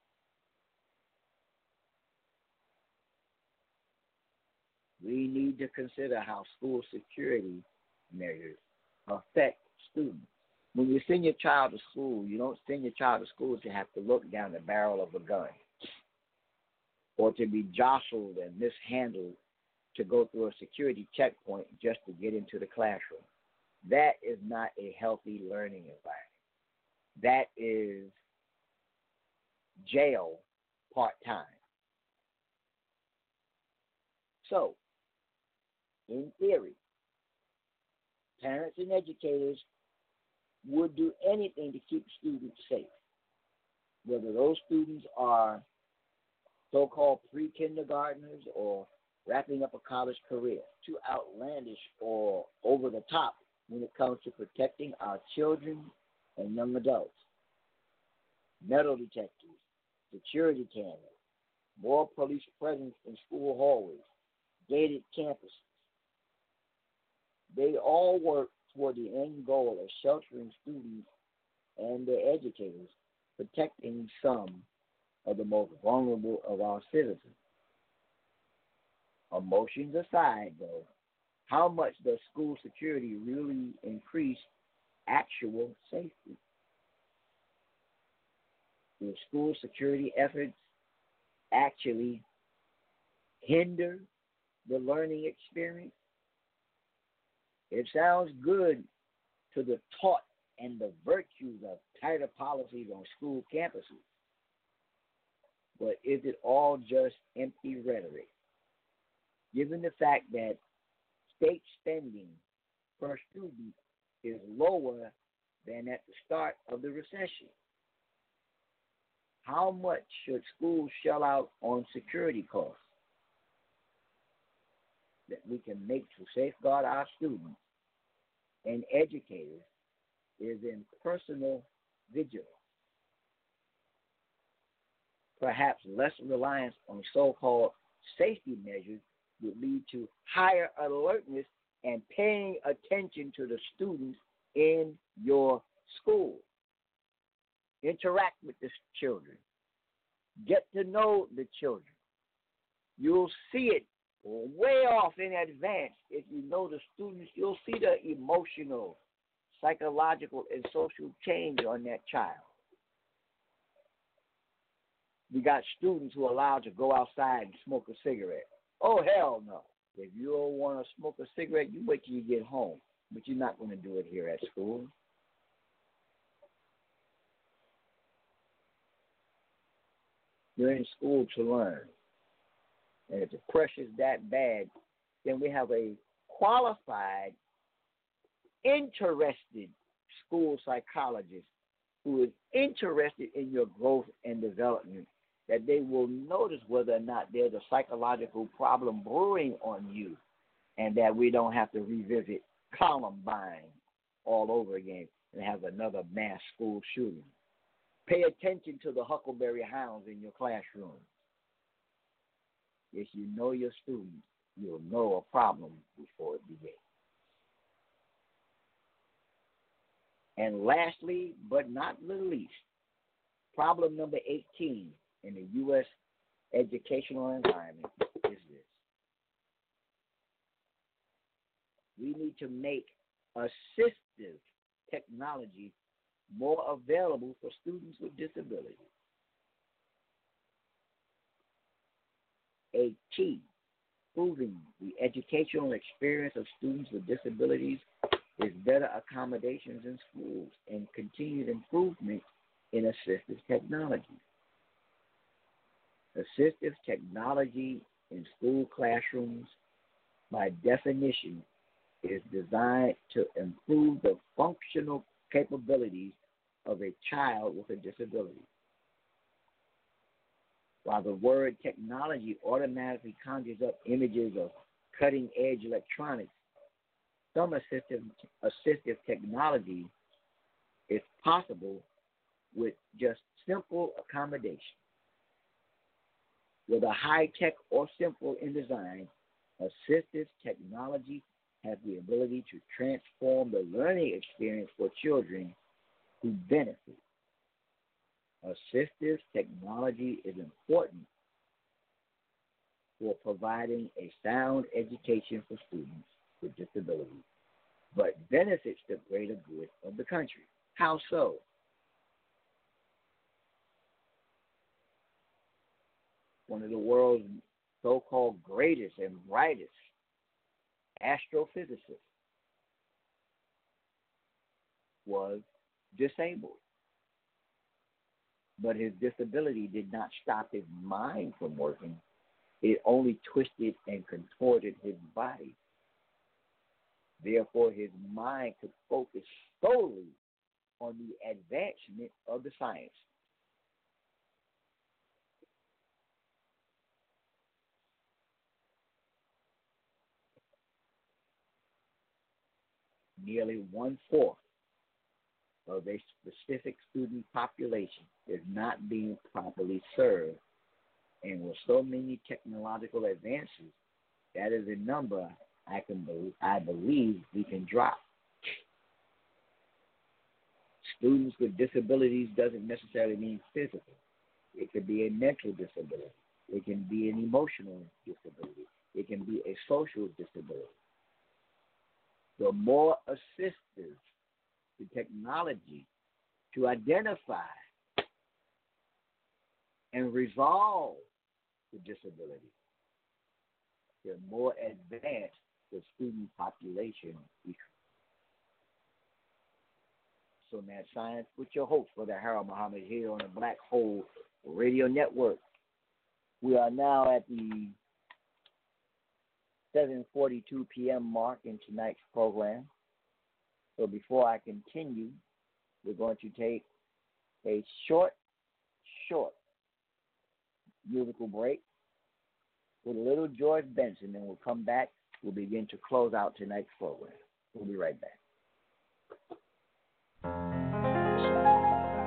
We need to consider how school security measures affect students. When you send your child to school, you don't send your child to school to have to look down the barrel of a gun or to be jostled and mishandled to go through a security checkpoint just to get into the classroom. That is not a healthy learning environment. That is jail part-time. So, in theory, parents and educators would do anything to keep students safe, whether those students are so-called pre-kindergartners or wrapping up a college career. Too outlandish or over the top when it comes to protecting our children and young adults. Metal detectors, security cameras, more police presence in school hallways, gated campuses. They all work toward the end goal of sheltering students and their educators, protecting some of the most vulnerable of our citizens. Emotions aside, though, how much does school security really increase actual safety? Do school security efforts actually hinder the learning experience? It sounds good to the taught and the virtues of tighter policies on school campuses, but is it all just empty rhetoric? Given the fact that state spending per student is lower than at the start of the recession, how much should schools shell out on security costs that we can make to safeguard our students and educators is in personal vigilance. Perhaps less reliance on so-called safety measures would lead to higher alertness and paying attention to the students in your school. Interact with the children. Get to know the children. You'll see it way off in advance if you know the students. You'll see the emotional, psychological, and social change on that child. We got students who are allowed to go outside and smoke a cigarette. Oh, hell no. If you don't want to smoke a cigarette, you wait till you get home. But you're not going to do it here at school. You're in school to learn. And if the pressure's that bad, then we have a qualified, interested school psychologist who is interested in your growth and development, that they will notice whether or not there's a psychological problem brewing on you, and that we don't have to revisit Columbine all over again and have another mass school shooting. Pay attention to the Huckleberry Hounds in your classroom. If you know your students, you'll know a problem before it begins. And lastly, but not the least, problem number eighteen in the U S educational environment is this. We need to make assistive technology more available for students with disabilities. A key proving the educational experience of students with disabilities is better accommodations in schools and continued improvement in assistive technology. Assistive technology in school classrooms, by definition, is designed to improve the functional capabilities of a child with a disability. While the word technology automatically conjures up images of cutting-edge electronics, some assistive, assistive technology is possible with just simple accommodation. Whether high-tech or simple in design, assistive technology has the ability to transform the learning experience for children who benefit. Assistive technology is important for providing a sound education for students with disabilities, but benefits the greater good of the country. How so? One of the world's so-called greatest and brightest astrophysicists was disabled. But his disability did not stop his mind from working. It only twisted and contorted his body. Therefore, his mind could focus solely on the advancement of the science. Nearly one-fourth of a specific student population is not being properly served. And with so many technological advances, that is a number I can believe, I believe we can drop. Students with disabilities doesn't necessarily mean physical. It could be a mental disability. It can be an emotional disability. It can be a social disability. The more assistive the technology to identify and resolve the disability, the more advanced the student population becomes. So, Mad Science, put your hopes for the Harold Muhammad here on the Black Hole Radio Network. We are now at the seven forty-two p.m. mark in tonight's program. So before I continue, we're going to take a short, short musical break with a little George Benson, and we'll come back. We'll begin to close out tonight's program. We'll be right back.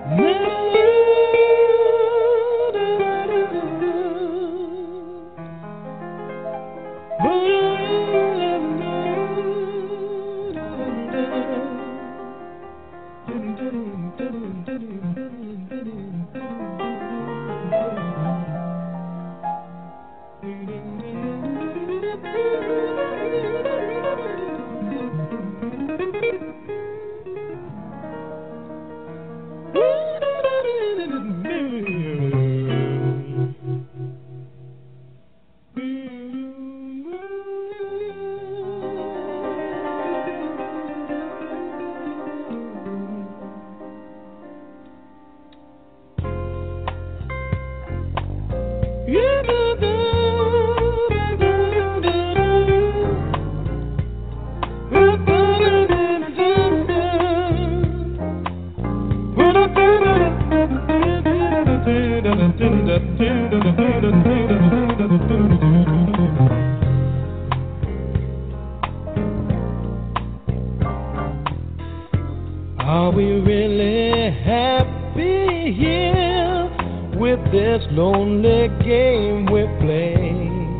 Are we really happy here with this lonely game we play?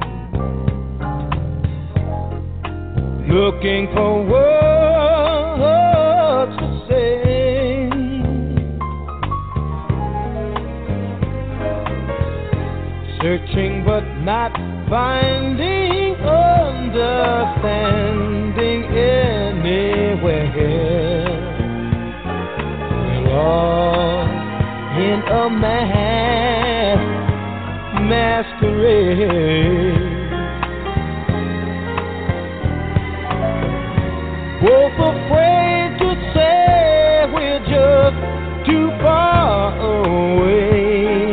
Looking for words to say, searching but not finding understanding anywhere. Lost in a mass masquerade, both afraid to say we're just too far away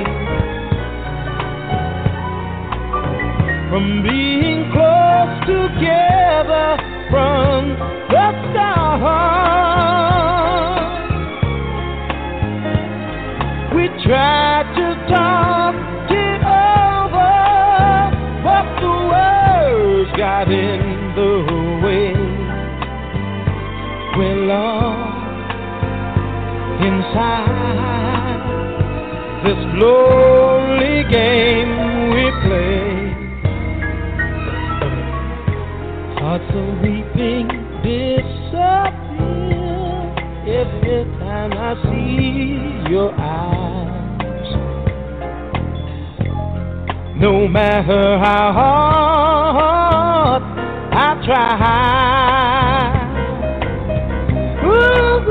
from being close together from the start. We tried to talk it over, but the words got in the way. We're lost inside this lonely game we play. Hearts are weeping, disappear every time I see your eyes. No matter how hard I try ooh,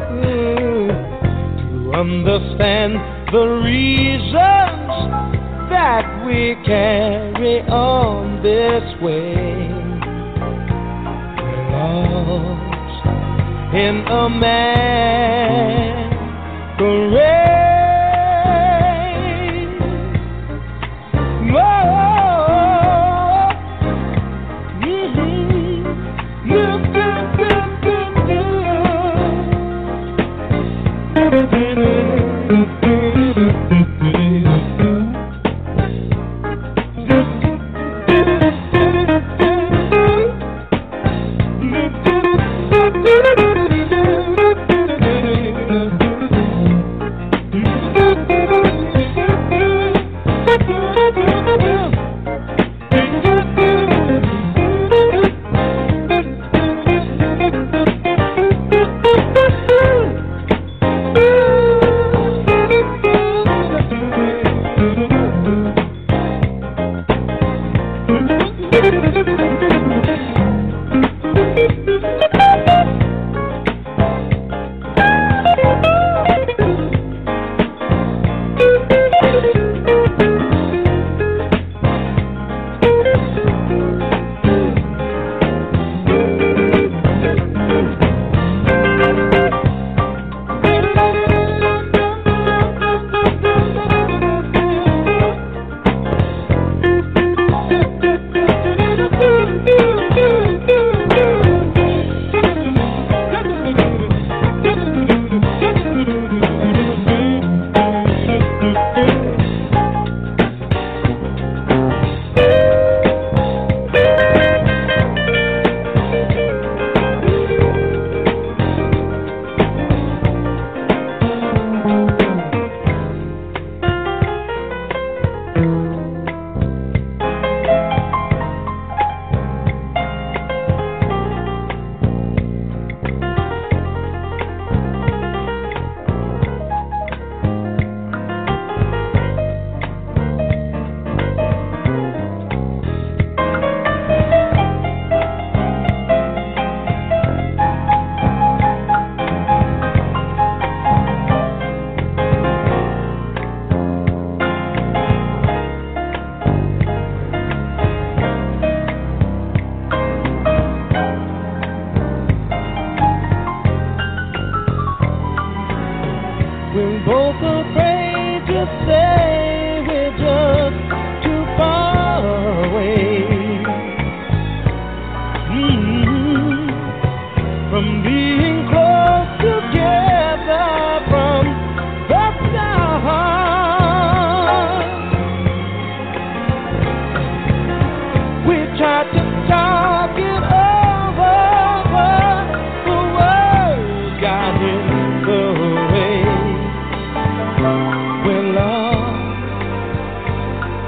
to understand the reasons that we carry on this way. We're lost in a masquerade.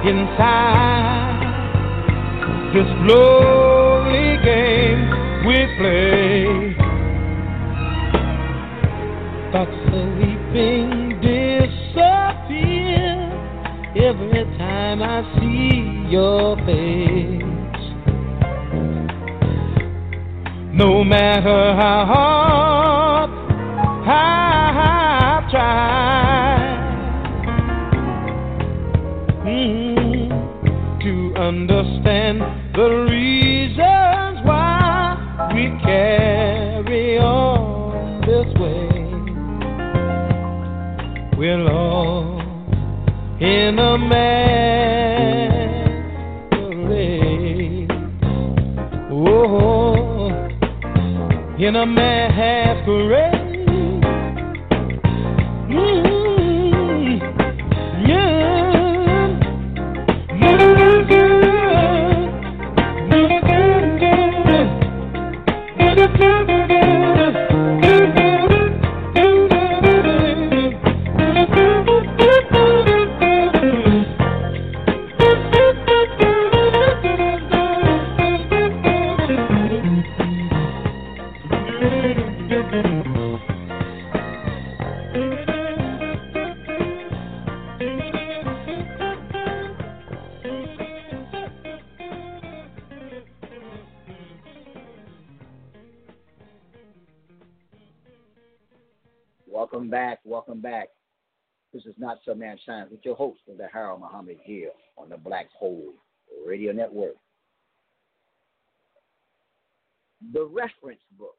inside this lonely game we play. Thoughts of weeping disappear every time I see your face. No matter how hard I've tried mm, to understand the reasons why we carry on this way. We're lost in a masquerade. Oh, in a masquerade. Mm, yeah. Welcome back, welcome back. This is Not So Mad Science with your host, Mister Harold Muhammad, here on the Black Hole Radio Network. The reference book,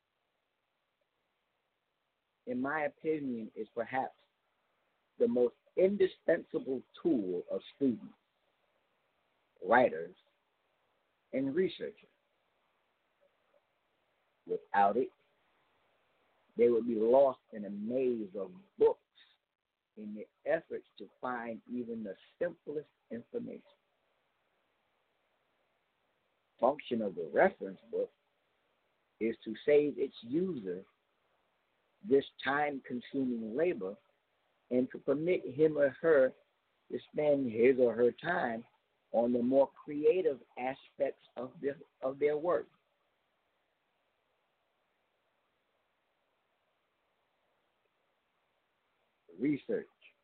in my opinion, is perhaps the most indispensable tool of students, writers, and researchers. Without it, they would be lost in a maze of books in their efforts to find even the simplest information. Function of the reference book is to save its user this time-consuming labor and to permit him or her to spend his or her time on the more creative aspects of their, of their work. Research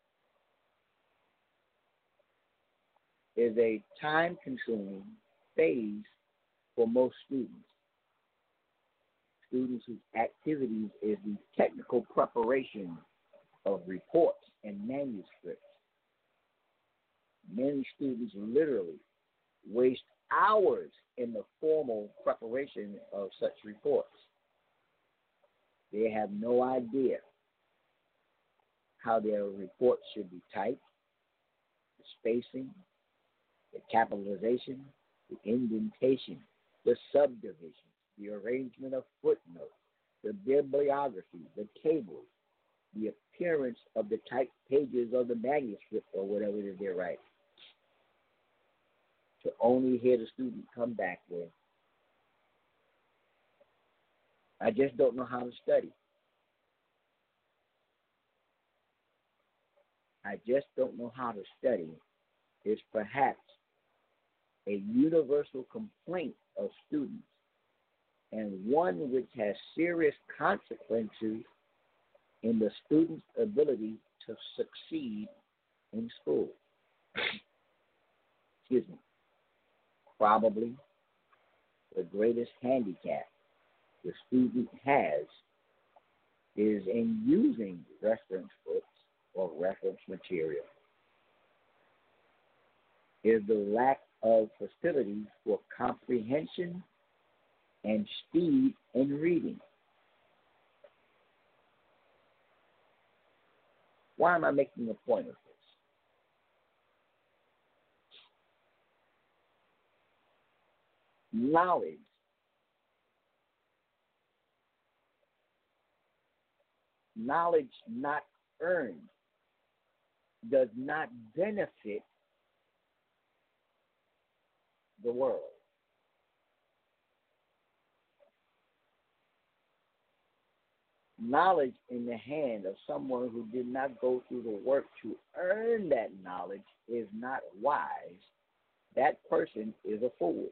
is a time-consuming phase for most students. Students whose activities is the technical preparation of reports and manuscripts. Many students literally waste hours in the formal preparation of such reports. They have no idea how their reports should be typed, the spacing, the capitalization, the indentation, the subdivision, the arrangement of footnotes, the bibliography, the tables, the appearance of the typed pages of the manuscript or whatever it is they're writing. To only hear the student come back with, I just don't know how to study. I just don't know how to study is perhaps a universal complaint of students, and one which has serious consequences in the student's ability to succeed in school. Excuse me. Probably the greatest handicap the student has is in using reference books or reference material, is the lack of facilities for comprehension and speed in reading. Why am I making a point of this? Knowledge knowledge not earned does not benefit the world. knowledge in the hand of someone who did not go through the work to earn that knowledge is not wise, that person is a fool.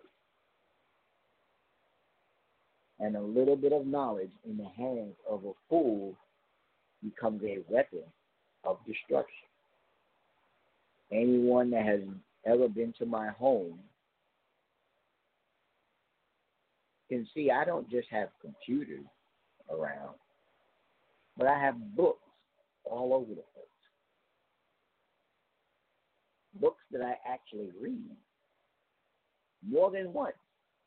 And a little bit of knowledge in the hands of a fool becomes a weapon of destruction. Anyone that has ever been to my home can see I don't just have computers around, but I have books all over the place. Books that I actually read more than once.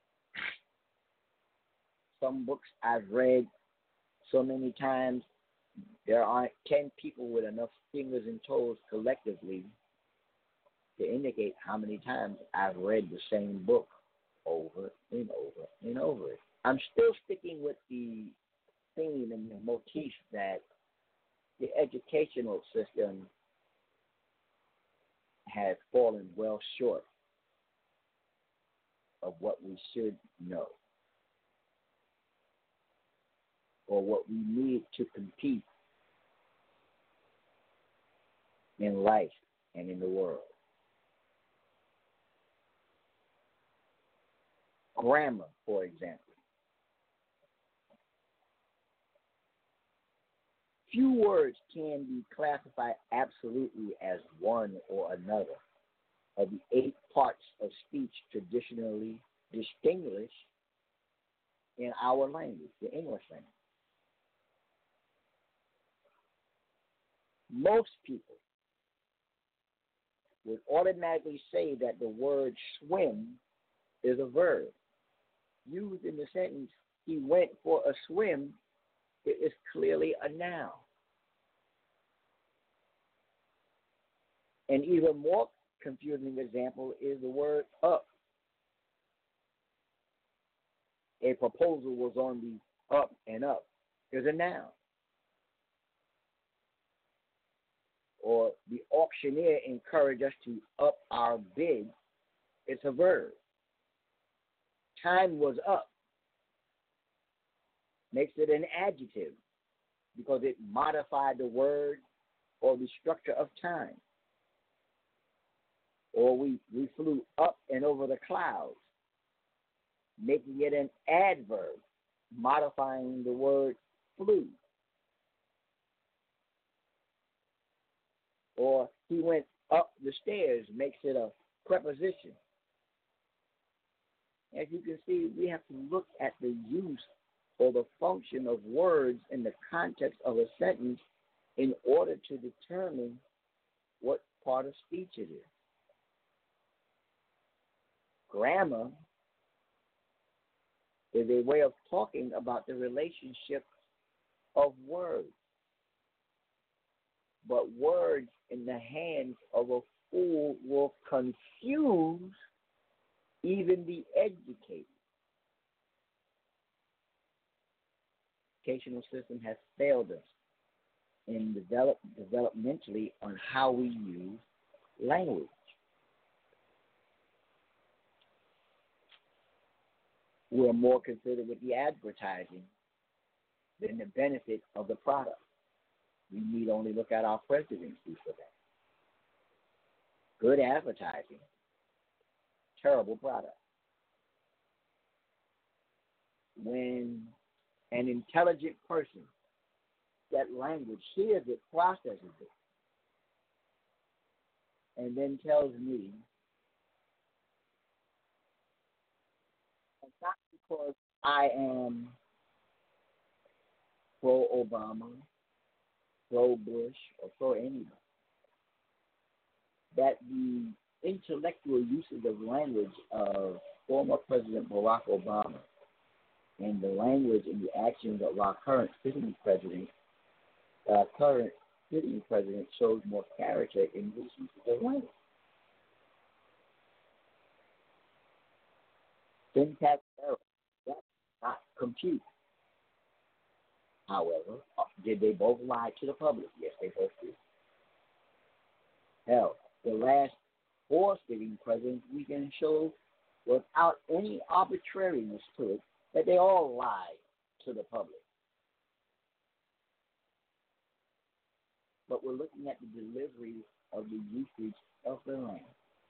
Some books I've read so many times, there aren't ten people with enough fingers and toes collectively to indicate how many times I've read the same book over and over and over. I'm still sticking with the theme and the motif that the educational system has fallen well short of what we should know or what we need to compete in life and in the world. Grammar, for example. Few words can be classified absolutely as one or another of the eight parts of speech traditionally distinguished in our language, the English language. Most people would automatically say that the word swim is a verb. Used in the sentence, he went for a swim, it is clearly a noun. An even more confusing example is the word up. A proposal was on the up and up is a noun. Or the auctioneer encouraged us to up our bid, it's a verb. Time was up makes it an adjective because it modified the word or the structure of time. Or we, we flew up and over the clouds, making it an adverb, modifying the word flew. Or he went up the stairs, makes it a preposition. As you can see, we have to look at the use or the function of words in the context of a sentence in order to determine what part of speech it is. Grammar is a way of talking about the relationship of words. But words in the hands of a fool will confuse even the educated. The educational system has failed us in develop, developmentally on how we use language. We're more concerned with the advertising than the benefit of the product. We need only look at our presidency for that. Good advertising, terrible product. When an intelligent person, that language, hears it, processes it, and then tells me, not because I am pro-Obama, pro-Bush, or pro-anybody, that the intellectual usage of language of former President Barack Obama and the language and the actions of our current sitting president, our current sitting president shows more character in his usage of language. Syntax error, that's not compute. However, did they both lie to the public? Yes, they both did. Hell, the last four sitting presidents we can show without any arbitrariness to it that they all lied to the public. but we're looking at the delivery of the usage of the land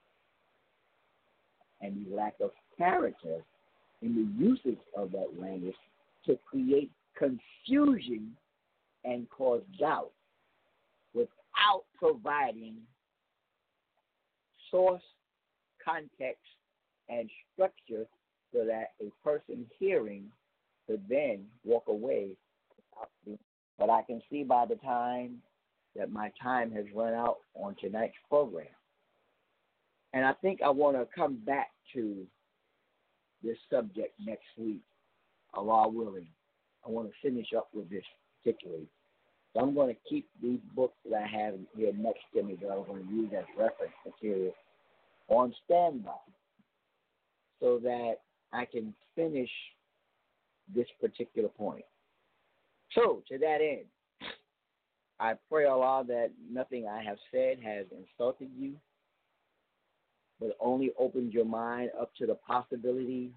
and the lack of character in the usage of that language to create confusion and cause doubt without providing source, context, and structure so that a person hearing could then walk away without being. But I can see by the time that my time has run out on tonight's program. And I think I want to come back to this subject next week, Allah willing. I want to finish up with this particularly. So I'm going to keep these books that I have here next to me that I'm going to use as reference material on standby so that I can finish this particular point. So, to that end, I pray Allah that nothing I have said has insulted you, but only opened your mind up to the possibility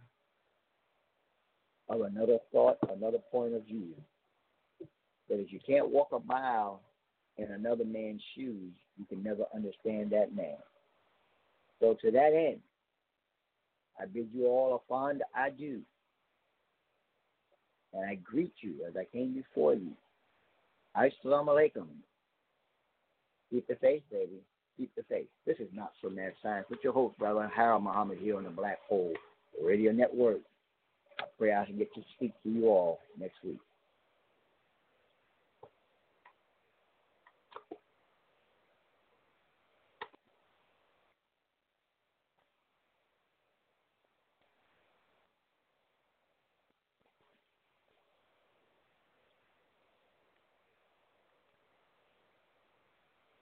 of another thought, another point of view. That if you can't walk a mile in another man's shoes, you can never understand that man. So to that end, I bid you all a fond adieu. And I greet you as I came before you. Assalamu alaikum. Keep the faith, baby. Keep the faith. This is Not So Mad Science with your host, Brother Harold Muhammad, here on the Black Hole Radio Network. I pray I can get to speak to you all next week.